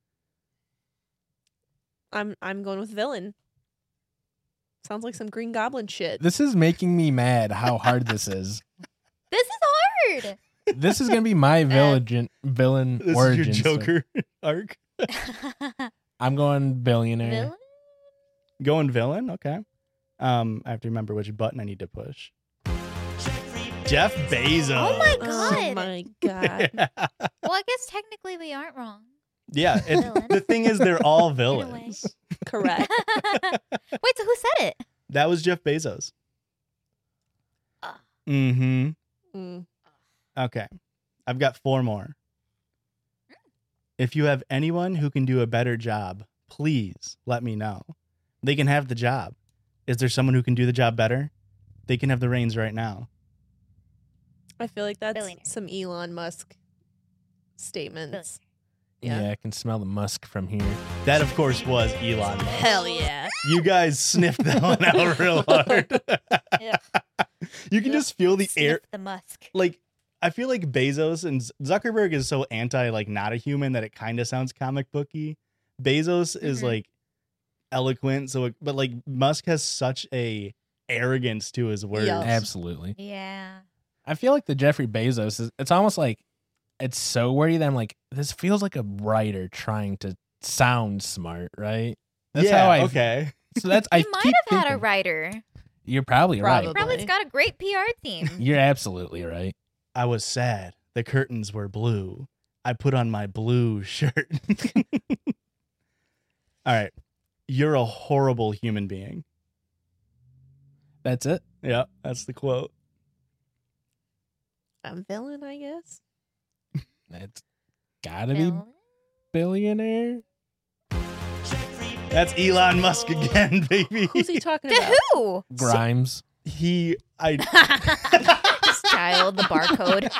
I'm going with villain. Sounds like some Green Goblin shit. This is making me mad. How hard this is. This is hard. This is gonna be my villain This origin is your story. Joker arc. I'm going billionaire. Villain? Going villain? Okay. I have to remember which button I need to push. Jeff Bezos. Oh my Oh God. my god. Well, I guess technically we aren't wrong. Yeah. Villain. The thing is, they're all way. villains. Correct. Wait, so who said it? That was Jeff Bezos. Ah. Mm-hmm. Mm. Okay. I've got 4 more. If you have anyone who can do a better job, please let me know. They can have the job. Is there someone who can do the job better? They can have the reins right now. I feel like that's Billionaire. some Elon Musk statements. Yeah. Yeah. I can smell the musk from here. That, of course, was Elon Musk. Hell yeah. You guys sniffed that one out real hard. Yeah. You can just feel the air. Sniff the musk. Like, I feel like Bezos and Zuckerberg is so anti, like, not a human that it kind of sounds comic booky. Bezos is Mhm. like eloquent, but like Musk has such a arrogance to his words. Yeah. Absolutely. Yeah. I feel like the Jeffrey Bezos is. It's almost like it's so wordy that I'm like, this feels like a writer trying to sound smart, right? That's yeah, how I. okay. So that's He I might keep have had a thinking- writer. You're probably right. Probably's got a great PR team. You're absolutely right. I was sad. The curtains were blue. I put on my blue shirt. All right. You're a horrible human being. That's it. Yeah, that's the quote. A villain, I guess. That's gotta be billionaire. That's Elon Musk again, baby. Who's he talking To about? who? Grimes. He, I, This child, the barcode.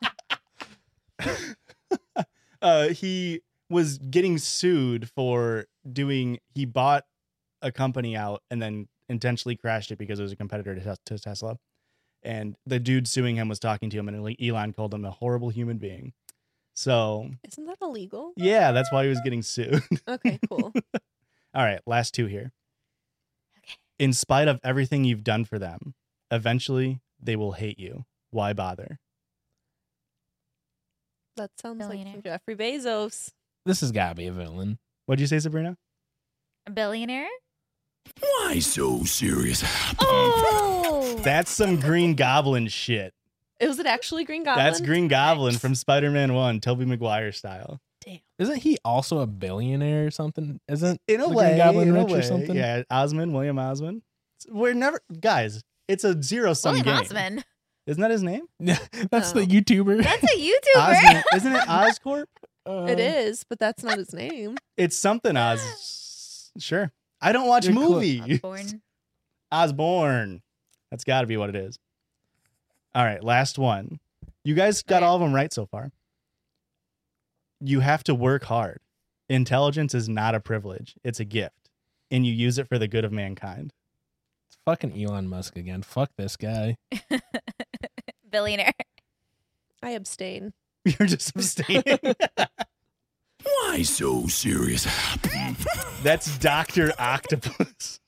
he was getting sued for he bought a company out and then intentionally crashed it because it was a competitor to Tesla. And the dude suing him was talking to him, and Elon called him a horrible human being. So, Isn't that illegal? yeah, that's why he was getting sued. Okay, cool. All right, last two here. Okay. In spite of everything you've done for them, eventually they will hate you. Why bother? That sounds like Billionaire. from Jeffrey Bezos. This has gotta be a villain. What'd you say, Sabrina? A billionaire? Why so serious? Oh! That's some Green Goblin shit. Was it actually Green Goblin? That's Green Goblin from Spider-Man 1, Tobey Maguire style. Isn't he also a billionaire or something? Isn't In a the way, Green Goblin in a rich or way. something? Yeah, William Osmond. We're never, guys, it's a zero-sum William game. Osmond. Isn't that his name? That's No. the YouTuber. That's a YouTuber. Osmond, isn't it Oscorp? It is, but that's not his name. It's something Oz. Sure. I don't watch You're close. movies. Osborne. Osborne. That's got to be what it is. All right, last one. You guys got Okay. all of them right so far. You have to work hard. Intelligence is not a privilege, it's a gift, and you use it for the good of mankind. It's fucking Elon Musk again. Fuck this guy. Billionaire. I abstain. You're just abstaining. Why so serious? That's Dr. Octopus.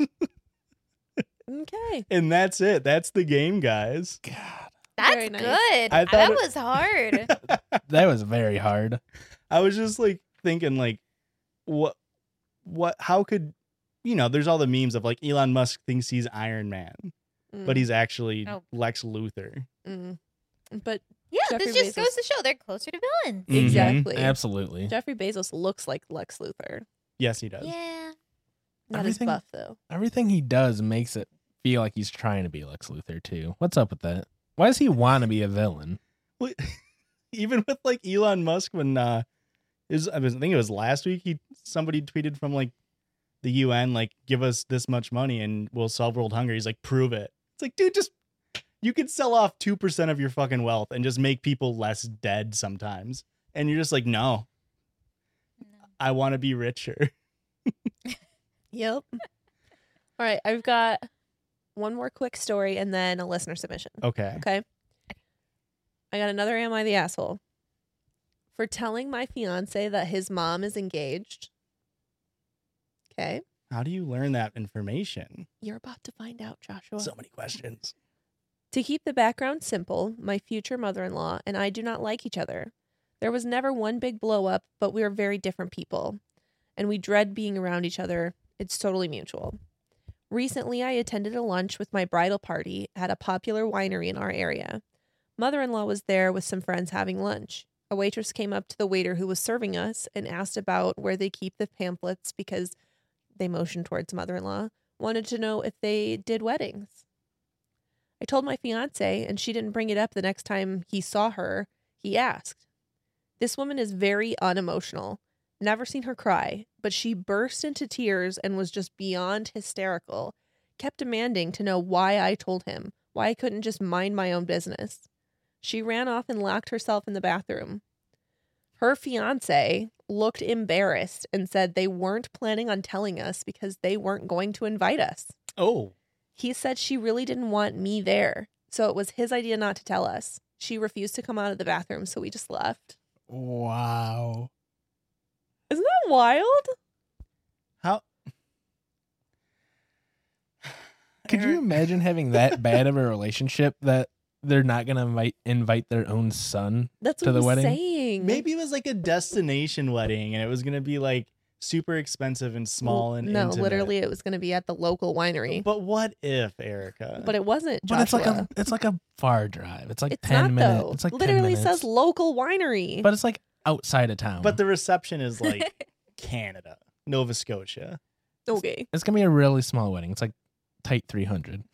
Okay. And that's it. That's the game, guys. God, That's Very nice. good. I thought That it- was hard. that was very hard. I was just like thinking like what how could there's all the memes of like Elon Musk thinks he's Iron Man, but he's actually Oh. Lex Luthor. But Yeah, Jeffrey this just Bezos. goes to show they're closer to villains. Mhm. Exactly. Absolutely. Jeffrey Bezos looks like Lex Luthor. Yes, he does. Yeah. Not Everything- as buff though. Everything he does makes it feel like he's trying to be Lex Luthor too. What's up with that? Why does he want to be a villain? Well, even with like Elon Musk when I think it was last week somebody tweeted from like the UN like give us this much money and we'll solve world hunger. He's like prove it. It's like dude, just you could sell off 2% of your fucking wealth and just make people less dead sometimes. And you're just like, no, I want to be richer. Yep. All right, I've got one more quick story and then a listener submission. Okay. Okay. I got another Am I the Asshole? For telling my fiance that his mom is engaged. Okay. How do you learn that information? You're about to find out, Joshua. So many questions. To keep the background simple, my future mother-in-law and I do not like each other. There was never one big blow up, but we are very different people. And we dread being around each other. It's totally mutual. Recently, I attended a lunch with my bridal party at a popular winery in our area. Mother-in-law was there with some friends having lunch. A waitress came up to the waiter who was serving us and asked about where they keep the pamphlets because they motioned towards mother-in-law, wanted to know if they did weddings. I told my fiance, and she didn't bring it up the next time he saw her. He asked. This woman is very unemotional. Never seen her cry, but she burst into tears and was just beyond hysterical. Kept demanding to know why I told him, why I couldn't just mind my own business. She ran off and locked herself in the bathroom. Her fiance looked embarrassed and said they weren't planning on telling us because they weren't going to invite us. Oh. He said she really didn't want me there, so it was his idea not to tell us. She refused to come out of the bathroom, so we just left. Wow. Isn't that wild? How Could you imagine having that bad of a relationship that they're not gonna invite their own son? That's To what the I'm wedding? saying. Maybe it was like a destination wedding and it was going to be like super expensive and small and no, intimate. literally, it was going to be at the local winery, But what if, Erica? but it wasn't. But it's Joshua. like a far drive. It's like It's 10 not minutes. though. It's like 10 literally minutes. says local winery. But it's like outside of town. But the reception is like Canada, Nova Scotia. okay, it's gonna be a really small wedding. It's like tight 300.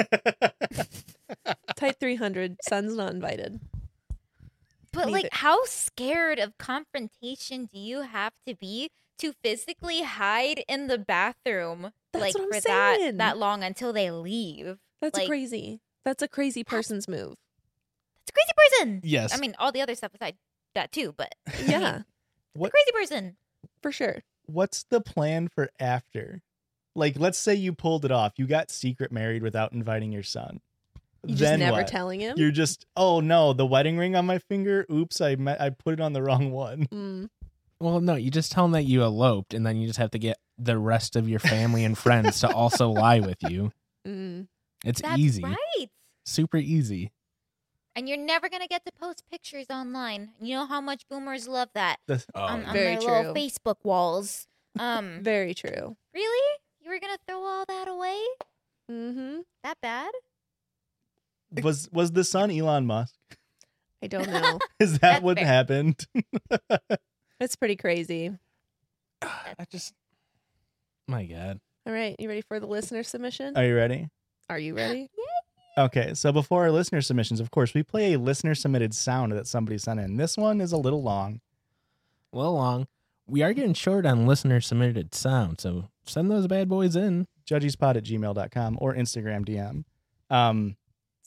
type 300. Son's not invited. But Neither. like, how scared of confrontation do you have to be to physically hide in the bathroom That's like what I'm for saying. that long until they leave? That's Like- crazy. That's a crazy person's move. It's a crazy person. Yes. I mean, all the other stuff aside that too, but Yeah, What crazy person. for sure. What's the plan for after? Like, let's say you pulled it off. You got secret married without inviting your son. You just Then never what? telling him. You're just, oh no, the wedding ring on my finger. Oops, I put it on the wrong one. Mm. Well, no, you just tell them that you eloped, and then you just have to get the rest of your family and friends to also lie with you. Mm. It's That's easy. right. Super easy. And you're never gonna get to post pictures online. You know how much boomers love that The- on Very their little true. Facebook walls. Very true. Really? You were gonna throw all that away? Mm-hmm. That bad? was the son Elon Musk? I don't know. Is that That's what fair. happened? It's pretty crazy. I just, my God. All right, you ready for the listener submission? Are you ready? Are you ready? Okay, so before our listener submissions, of course, we play a listener submitted sound that somebody sent in. This one is a little long. A little long. We are getting short on listener submitted sound, so send those bad boys in. judgiespod@gmail.com or Instagram DM. Send 'em.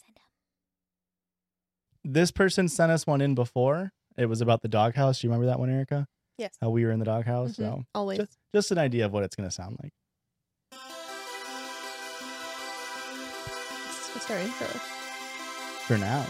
This person sent us one in before. It was about the doghouse. Do you remember that one, Erica? Yes. How we were in the doghouse? Mhm. So Always. just an idea of what it's going to sound like. It's just our intro. For now.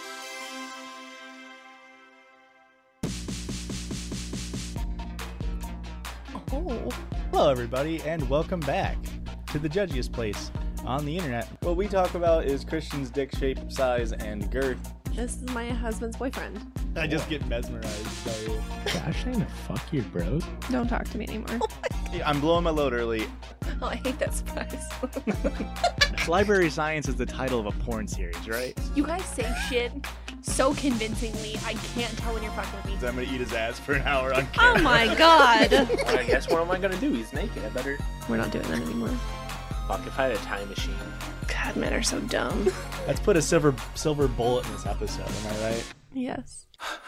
Oh. Hello, everybody, and welcome back to the judgiest place on the internet. What we talk about is Christian's dick shape, size, and girth. This is my husband's boyfriend. I just get mesmerized by you. Gosh, trying to fuck your bros. Don't talk to me anymore. I'm blowing my load early. Oh, I hate that surprise. Library Science is the title of a porn series, right? You guys say shit so convincingly, I can't tell when you're fucking with me. I'm gonna eat his ass for an hour on Oh camera. my god. I guess what am I gonna do? He's naked. I better We're not doing that anymore. fuck if I had a time machine. God, men are so dumb. Let's put a silver bullet in this episode. Am I right? Yes.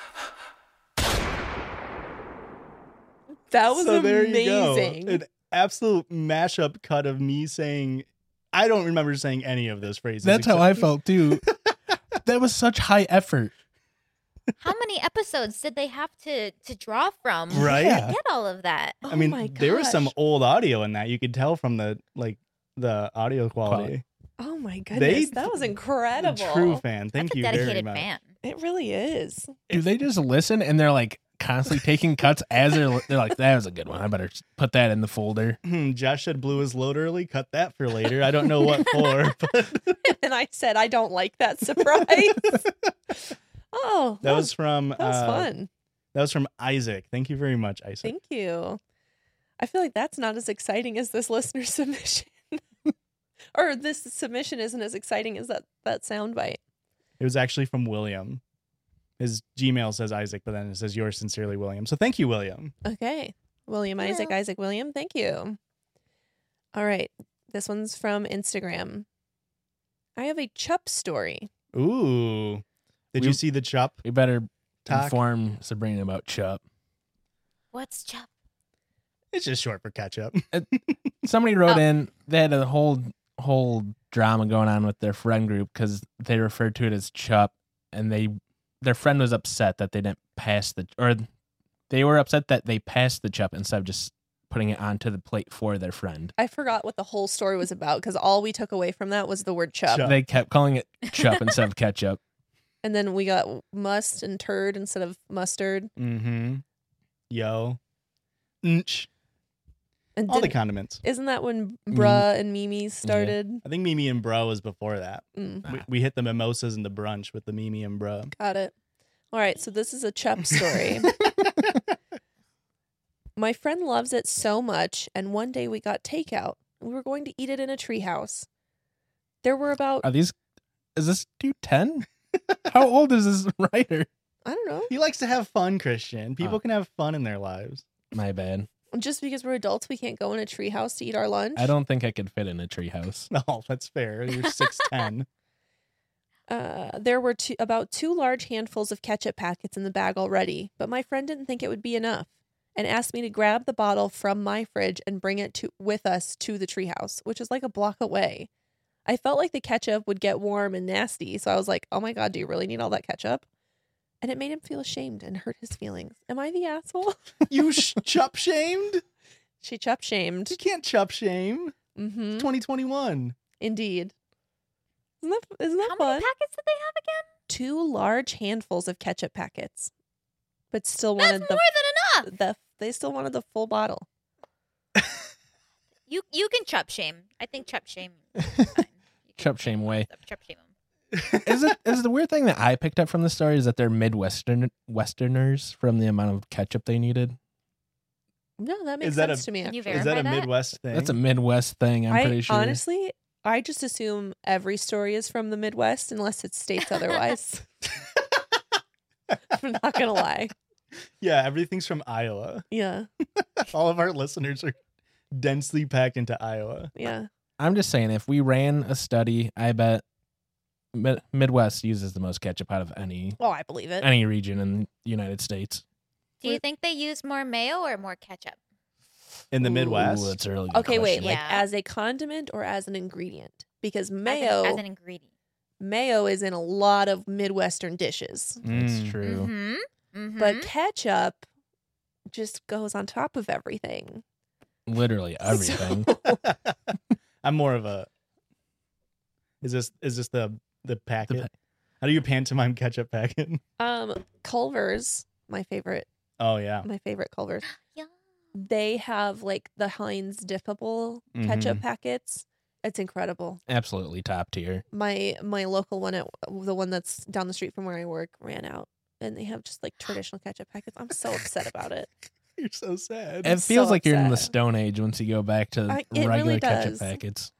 That was So there you go. amazing. An absolute mashup cut of me saying, I don't remember saying any of those phrases. That's how I felt too. That was such high effort. How many episodes did they have to draw from Right? to Yeah. get all of that? Oh I mean, my there was some gosh. old audio in that. You could tell from the audio quality. Oh my goodness. That was incredible. True fan. Thank That's you a very dedicated much. fan. It really is. Do they just listen and they're like constantly taking cuts as they're like, that was a good one. I better put that in the folder. Josh said blew his load early. Cut that for later. I don't know what for, but And I said, I don't like that surprise. Oh, that was from that was fun. That was from Isaac. Thank you very much, Isaac. Thank you. I feel like that's not as exciting as this listener submission. Or this submission isn't as exciting as that soundbite. It was actually from William. His Gmail says Isaac, but then it says yours sincerely, William. So thank you, William. Okay. William, Isaac, Yeah. Isaac, William. Thank you. All right. This one's from Instagram. I have a Chup story. Ooh. Did We- you see the chop We better talk? inform Sabrina about Chup. What's Chup? It's just short for ketchup. Somebody wrote Oh. in, they had a whole drama going on with their friend group because they referred to it as Chup, and their friend was upset that they didn't pass they were upset that they passed the Chup instead of just putting it onto the plate for their friend. I forgot what the whole story was about because all we took away from that was the word chup. Chup. They kept calling it Chup instead of ketchup. And then we got must and turd instead of mustard. Mm-hmm. Yo. Nch. And All the didn't- condiments. isn't that when bruh and Mimi's started? I think Mimi and Bro was before that. Mm, We hit the mimosas and the brunch with the Mimi and Bro. got it. All right, so this is a Chup story. My friend loves it so much, and one day we got takeout. We were going to eat it in a treehouse. There were about, Is this dude 10? How old is this writer? I don't know. He likes to have fun, Christian. People Oh. can have fun in their lives. My bad. Just because we're adults, we can't go in a treehouse to eat our lunch. I don't think I could fit in a treehouse. No, that's fair. You're 6'10". There were about 2 large handfuls of ketchup packets in the bag already, but my friend didn't think it would be enough and asked me to grab the bottle from my fridge and bring it with us to the treehouse, which is like a block away. I felt like the ketchup would get warm and nasty, so I was like, oh my God, do you really need all that ketchup? And it made him feel ashamed and hurt his feelings. Am I the asshole? You chup shamed? She chup shamed. You can't chup shame. Mm-hmm. 2021. Indeed. Isn't that How fun? many packets did they have again? 2 large handfuls of ketchup packets, but still That's wanted more than enough. they still wanted the full bottle. You can chup shame. I think chup shame. is fine. You can Chup shame way. Chup shame 'em. Is the weird thing that I picked up from the story is that they're Midwesterners from the amount of ketchup they needed? No, that makes Is that sense a- to me. Can you Actually. Is that a Verify that? Midwest thing? That's a Midwest thing, I'm pretty sure. Honestly, I just assume every story is from the Midwest unless it states otherwise. I'm not gonna lie. Yeah, everything's from Iowa. Yeah, All of our listeners are densely packed into Iowa. yeah. I'm just saying, if we ran a study, I bet Midwest uses the most ketchup out of any Oh, I believe it. region in the United States. Do you think they use more mayo or more ketchup? In the Ooh, Midwest? Ooh, that's a really good Okay, wait. question. Like Yeah. as a condiment or as an ingredient? Because As mayo, as an ingredient. mayo is in a lot of Midwestern dishes, That's Mm. true. Mm-hmm. Mm-hmm. but ketchup just goes on top of everything. Literally everything. I'm more of a. Is this the packet? How do you pantomime ketchup packet? Culver's, my favorite Oh yeah. Culver's. Yeah. They have like the Heinz dippable ketchup packets. It's incredible. Absolutely top tier. My local one, the one that's down the street from where I work, ran out, and they have just like traditional ketchup packets. I'm so upset about it. You're so sad. I'm It feels so like you're in the upset. Stone Age once you go back to It regular really ketchup does. packets.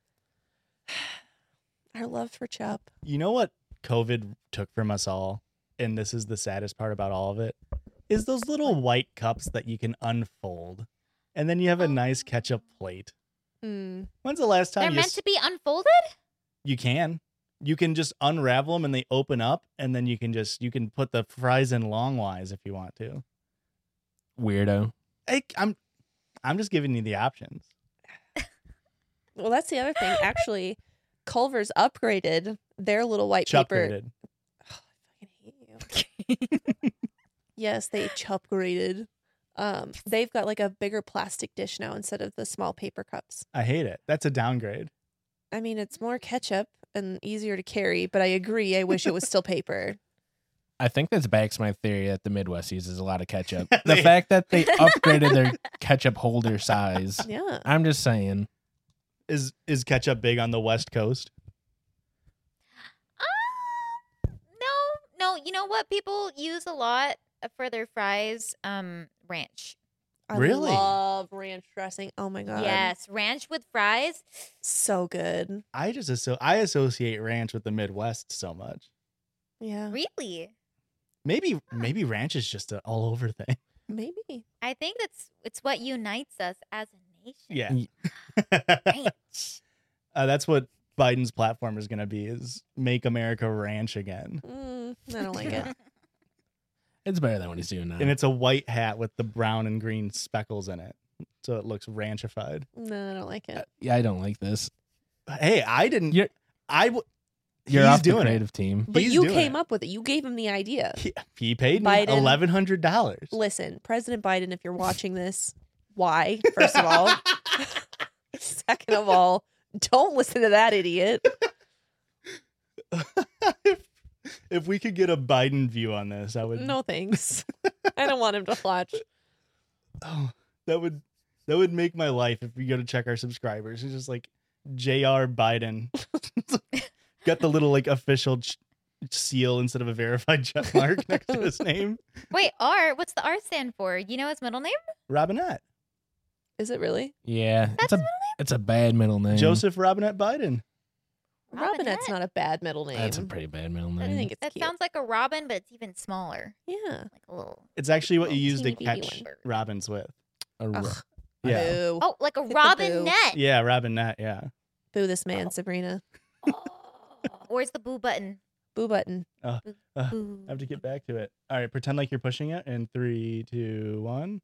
Our love for Chup. You know what COVID took from us all, and this is the saddest part about all of it, is those little white cups that you can unfold, and then you have a nice ketchup plate. Mm. When's the last time They're you meant to be unfolded? You can just unravel them and they open up, and then you can put the fries in longwise if you want to. Weirdo. I'm just giving you the options. Well, that's the other thing. Actually, Culver's upgraded their little white Chup paper. graded. I fucking hate you. Yes, they Chup graded. They've got like a bigger plastic dish now instead of the small paper cups. I hate it. That's a downgrade. I mean, it's more ketchup and easier to carry, but I agree. I wish it was still paper. I think this backs my theory that the Midwest uses a lot of ketchup. The They- fact that they upgraded their ketchup holder size. Yeah. I'm just saying. Is ketchup big on the West Coast? No. You know what people use a lot for their fries? Ranch. I Really? love ranch dressing. Oh my God. Yes, ranch with fries. So good. I associate ranch with the Midwest so much. Yeah. Really? Maybe ranch is just an all over thing. Maybe. I think it's what unites us as a nation. Yeah. Ranch. That's what Biden's platform is going to be: is make America ranch again. I don't like it. It's better than what he's doing now. And it's a white hat with the brown and green speckles in it, so it looks ranchified. No, I don't like it. Yeah, I don't like this. Hey, I didn't. You're- You're He's off the doing it. creative team. But He's you doing came it. up with it. You gave him the idea. He paid me Biden. $1,100. Listen, President Biden, if you're watching this, why? First of all. Second of all, don't listen to that idiot. if we could get a Biden view on this, I would. No thanks. I don't want him to watch. Oh, that would make my life if we go to check our subscribers. It's just like J.R. Biden. Got the little like official seal instead of a verified check mark next to his name. Wait, R. What's the R stand for? You know his middle name? Robinette. Is it really? Yeah, That's it's a bad middle name. Joseph Robinette Biden. Robinette's not a bad middle name. That's a pretty bad middle I name. think it's That cute. sounds like a robin, but it's even smaller. Yeah. Like a little. It's actually what you use to teeny baby catch one bird. robins with. A ro- Ugh. Yeah. Boo. Oh, like a It's a robin boo. net. Yeah, Robinette. Yeah. Boo this man, Sabrina. Oh, where's the boo button? Boo button. Uh, Boo. I have to get back to it. All right, pretend like you're pushing it in 3, 2, 1.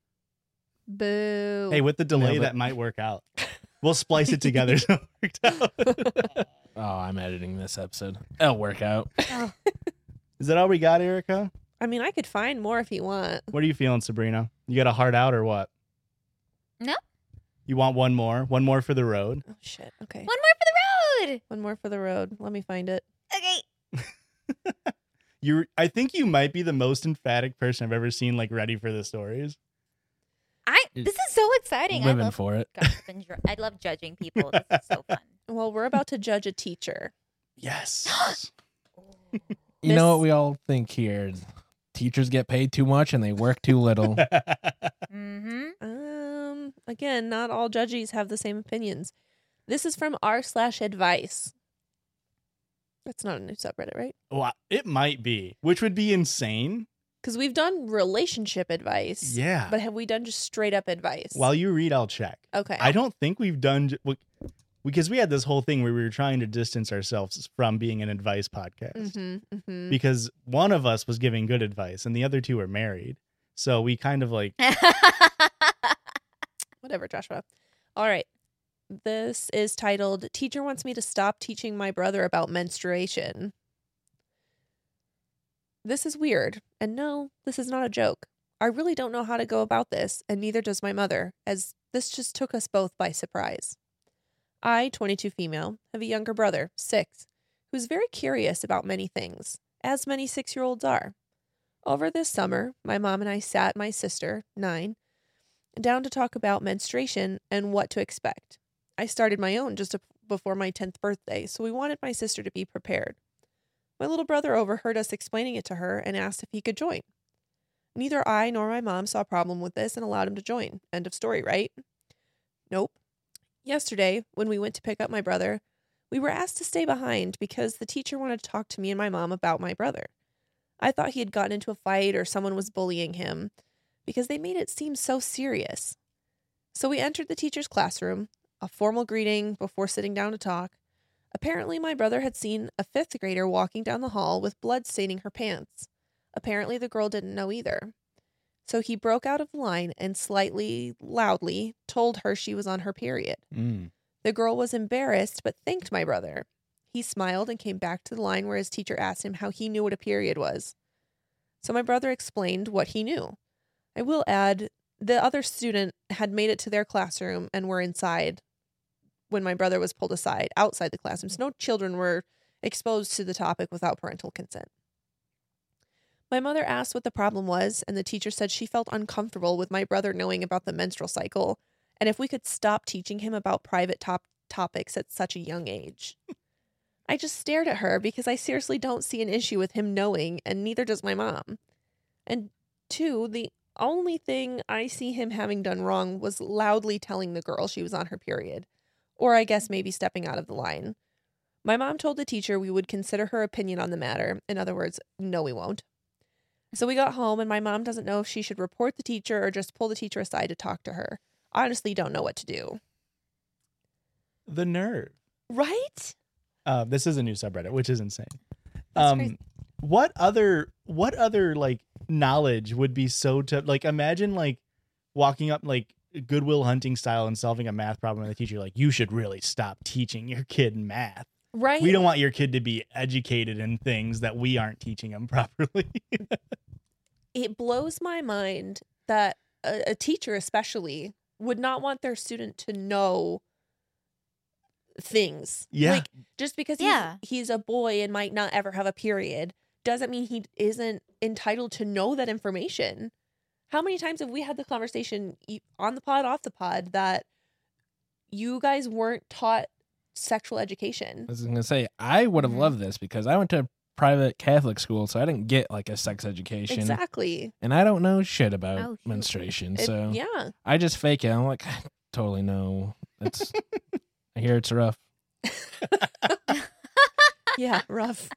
Boo. Hey, with the delay, but- that might work out. We'll splice it together so it worked out. Oh, I'm editing this episode. It'll work out. Is that all we got, Erica? I mean, I could find more if you want. What are you feeling, Sabrina? You got a heart out or what? No. You want one more? One more for the road? Oh, shit. Okay. One more for the road. One more for the road. Let me find it. Okay. I think you might be the most emphatic person I've ever seen, like, ready for the stories. This is so exciting. Living for it. I love judging people. This is so fun. Well, we're about to judge a teacher. Yes. You know what Miss- we all think here? Teachers get paid too much and they work too little. Mm-hmm. Again, not all judges have the same opinions. This is from r/advice. That's not a new subreddit, right? Well, it might be, which would be insane. Because we've done relationship advice. Yeah. But have we done just straight up advice? While you read, I'll check. Okay. I don't think we've done because we had this whole thing where we were trying to distance ourselves from being an advice podcast because one of us was giving good advice and the other two were married. So we kind of like, Whatever, Joshua. All right. This is titled, Teacher Wants Me to Stop Teaching My Brother About Menstruation. This is weird. And no, this is not a joke. I really don't know how to go about this, and neither does my mother, as this just took us both by surprise. I, 22 female, have a younger brother, 6, who's very curious about many things, as many 6-year-olds are. Over this summer, my mom and I sat my sister, 9, down to talk about menstruation and what to expect. I started my own just before my 10th birthday, so we wanted my sister to be prepared. My little brother overheard us explaining it to her and asked if he could join. Neither I nor my mom saw a problem with this and allowed him to join. End of story, right? Nope. Yesterday, when we went to pick up my brother, we were asked to stay behind because the teacher wanted to talk to me and my mom about my brother. I thought he had gotten into a fight or someone was bullying him because they made it seem so serious. So we entered the teacher's classroom, a formal greeting before sitting down to talk. Apparently, my brother had seen a 5th grader walking down the hall with blood staining her pants. Apparently, the girl didn't know either. So he broke out of the line and slightly loudly told her she was on her period. The girl was embarrassed but thanked my brother. He smiled and came back to the line where his teacher asked him how he knew what a period was. So my brother explained what he knew. I will add, the other student had made it to their classroom and were inside when my brother was pulled aside outside the classroom. So no children were exposed to the topic without parental consent. My mother asked what the problem was, and the teacher said she felt uncomfortable with my brother knowing about the menstrual cycle, and if we could stop teaching him about private topics at such a young age. I just stared at her because I seriously don't see an issue with him knowing, and neither does my mom. And 2, the only thing I see him having done wrong was loudly telling the girl she was on her period, or I guess maybe stepping out of the line. My mom told the teacher we would consider her opinion on the matter. In other words, no, we won't. So we got home, and my mom doesn't know if she should report the teacher or just pull the teacher aside to talk to her. I honestly don't know what to do. the nerve. Right? This is a new subreddit, which is insane. That's crazy. What other like knowledge would be so like imagine like walking up like Goodwill Hunting style and solving a math problem and the teacher like, you should really stop teaching your kid math. Right? We don't want your kid to be educated in things that we aren't teaching them properly. It blows my mind that a teacher especially would not want their student to know things. Yeah. Like, just because Yeah. he's a boy and might not ever have a period doesn't mean he isn't entitled to know that information. How many times have we had the conversation on the pod, off the pod, that you guys weren't taught sexual education? I was going to say, I would have Mhm. loved this because I went to private Catholic school, so I didn't get like a sex education. Exactly. And I don't know shit about Oh, shoot. menstruation, It- so yeah. I just fake it. I'm like, I totally know. It's I hear it's rough. Yeah, rough.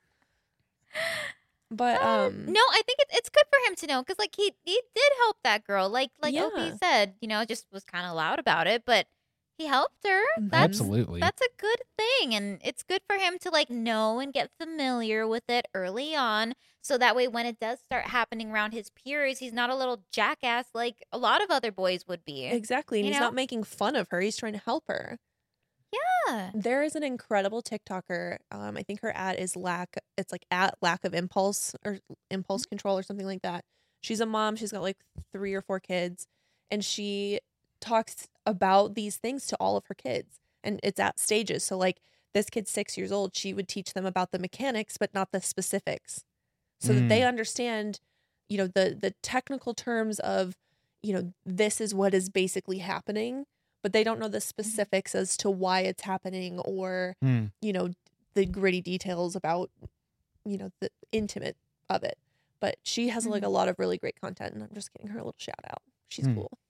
But No, I think it's good for him to know because like he did help that girl. Like Yeah. Opie said, just was kind of loud about it, but he helped her. Mhm. That's Absolutely. that's a good thing, and it's good for him to like know and get familiar with it early on, so that way when it does start happening around his peers, he's not a little jackass like a lot of other boys would be. exactly. And You he's know? not making fun of her. He's trying to help her. Yeah. There is an incredible TikToker. I think her ad is it's like at lack of impulse or impulse control or something like that. She's a mom. She's got like 3 or 4 kids, and she talks about these things to all of her kids, and it's at stages. So like this kid's 6 years old. She would teach them about the mechanics, but not the specifics, so that they understand, the technical terms of, this is what is basically happening, but they don't know the specifics as to why it's happening or, Hmm. the gritty details about, the intimate of it. But she has like a lot of really great content, and I'm just giving her a little shout out. She's Hmm. cool.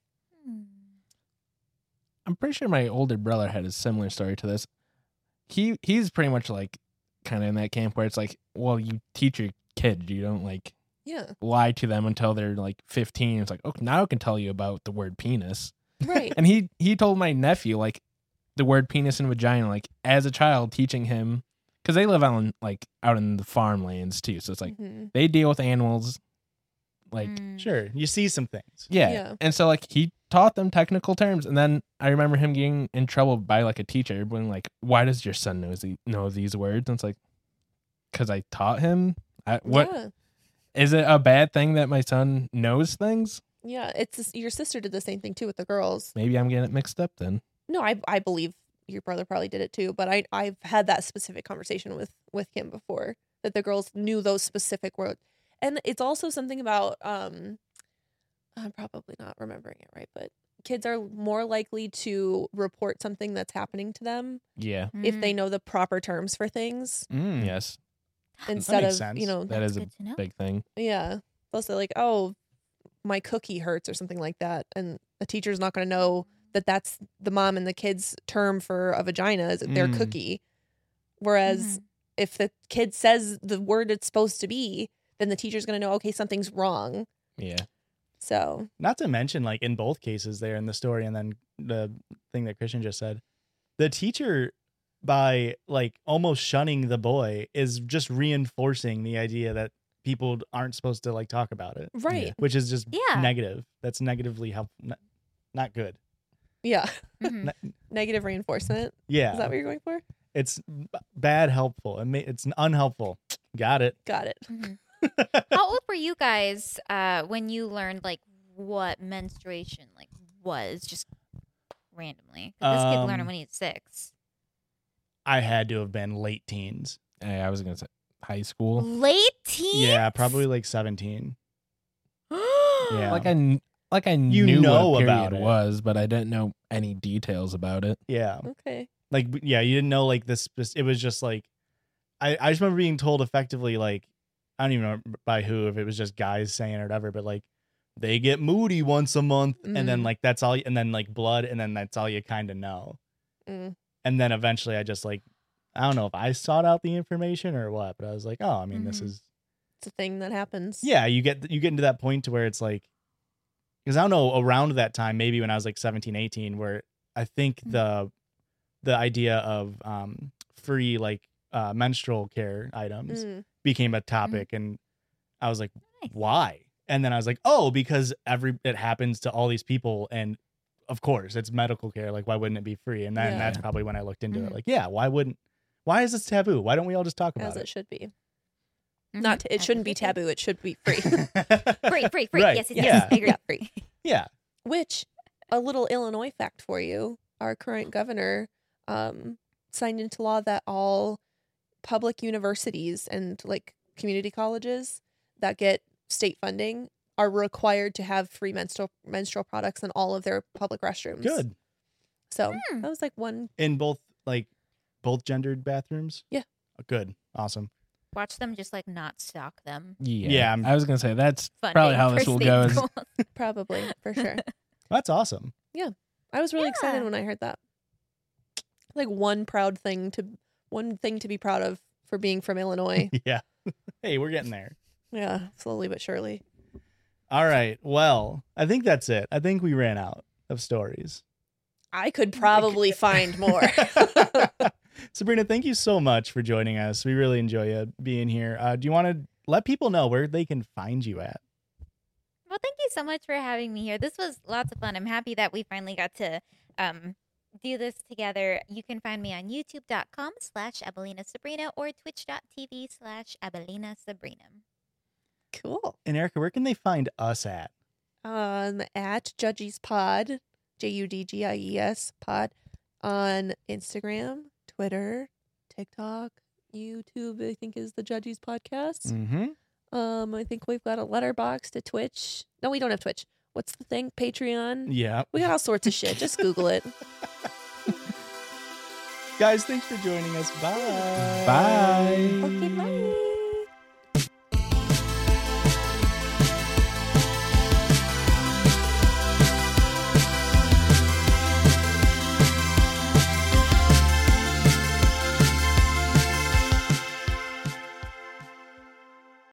I'm pretty sure my older brother had a similar story to this. He's pretty much like kind of in that camp where it's like, well, you teach your kid, you don't like Yeah. lie to them until they're like 15. It's like, okay, now I can tell you about the word penis. Right. And he told my nephew like the word penis and vagina like as a child, teaching him because they live out in the farmlands too. So it's like Mhm. they deal with animals. Like Sure, you see some things. yeah. Yeah. And so like he taught them technical terms, and then I remember him getting in trouble by like a teacher when like, why does your son know these words? And it's like, because I taught him. What Yeah. is it a bad thing that my son knows things? Yeah. Your sister did the same thing too with the girls. Maybe I'm getting it mixed up then. No, I believe your brother probably did it too, but I've had that specific conversation with him before, that the girls knew those specific words. And it's also something about I'm probably not remembering it right, but kids are more likely to report something that's happening to them Yeah. if they know the proper terms for things Mm. Yes. instead makes of, sense. That That's is a good to know. big thing. yeah. They'll say like, oh, my cookie hurts or something like that. And a teacher's not going to know that that's the mom and the kid's term for a vagina is their Mm. cookie. Whereas if the kid says the word it's supposed to be, then the teacher's going to know, okay, something's wrong. Yeah. So, Not to mention, like in both cases there in the story, and then the thing that Christian just said, the teacher, by like almost shunning the boy, is just reinforcing the idea that people aren't supposed to like talk about it, right. which is just Yeah. negative. That's negatively helpful, not good. Yeah. Mhm. Negative reinforcement. Yeah, Is that what you're going for? it's bad helpful. It's unhelpful. Got it. Got it. Mhm. How old were you guys when you learned like what menstruation like was just randomly? 'Cause this kid learned it when he was 6. I had to have been late teens. I was gonna say high school. Late teens? Yeah, probably like 17. Yeah. Like I You knew know what a about period it. was, but I didn't know any details about it. Yeah. Okay. Like, yeah, you didn't know like this. It was just like, I just remember being told effectively, like, I don't even know by who, if it was just guys saying it or whatever, but like, they get moody once a month, and then Mhm. like that's all, and then like blood, and then that's all you kind of know. Mm. And then eventually I just like, I don't know if I sought out the information or what, but I was like, oh, I mean, this Mhm. is, It's a thing that happens. yeah, you get into that point to where it's like, because I don't know, around that time, maybe when I was like 17, 18, where I think the idea of free like menstrual care items Mm. became a topic, and I was like, Nice. why? And then I was like, oh, because it happens to all these people, and of course it's medical care. Like, why wouldn't it be free? And then Yeah. that's probably when I looked into it. Mhm. Like, yeah, why is this taboo? Why don't we all just talk As about it it? should be. Mhm. Not. It As shouldn't be should taboo. It should be free. Free. Right. Yes, Yeah. yes. I agree. Yeah, free. Yeah. Which, a little Illinois fact for you: our current governor signed into law that all public universities and like community colleges that get state funding are required to have free menstrual products in all of their public restrooms. Good. So that was like one. In both gendered bathrooms. Yeah. Good. Awesome. Watch them just like not stalk them. Yeah, I was gonna say that's Funding probably how for this will state go. schools. Probably, for sure. That's awesome. I was really excited Yeah. when I heard that. Like one thing to be proud of for being from Illinois. Yeah. Hey, we're getting there. Yeah, slowly but surely. All right. Well, I think that's it. I think we ran out of stories. I could probably find more. Sabrina, thank you so much for joining us. We really enjoy you being here. Do you want to let people know where they can find you at? Well, thank you so much for having me here. This was lots of fun. I'm happy that we finally got to do this together. You can find me on youtube.com/Abelina Sabrina or twitch.tv/Abelina Sabrina. Cool. And Erica, where can they find us at? At Judgies Pod, JUDGIES Pod, on Instagram, Twitter, TikTok, YouTube. I think is the Judgies Podcast. Mm-hmm. I think we've got a letterbox to Twitch. No, we don't have Twitch. What's the thing? Patreon. Yeah. We got all sorts of shit. Just Google it. Guys, thanks for joining us. Bye. Bye.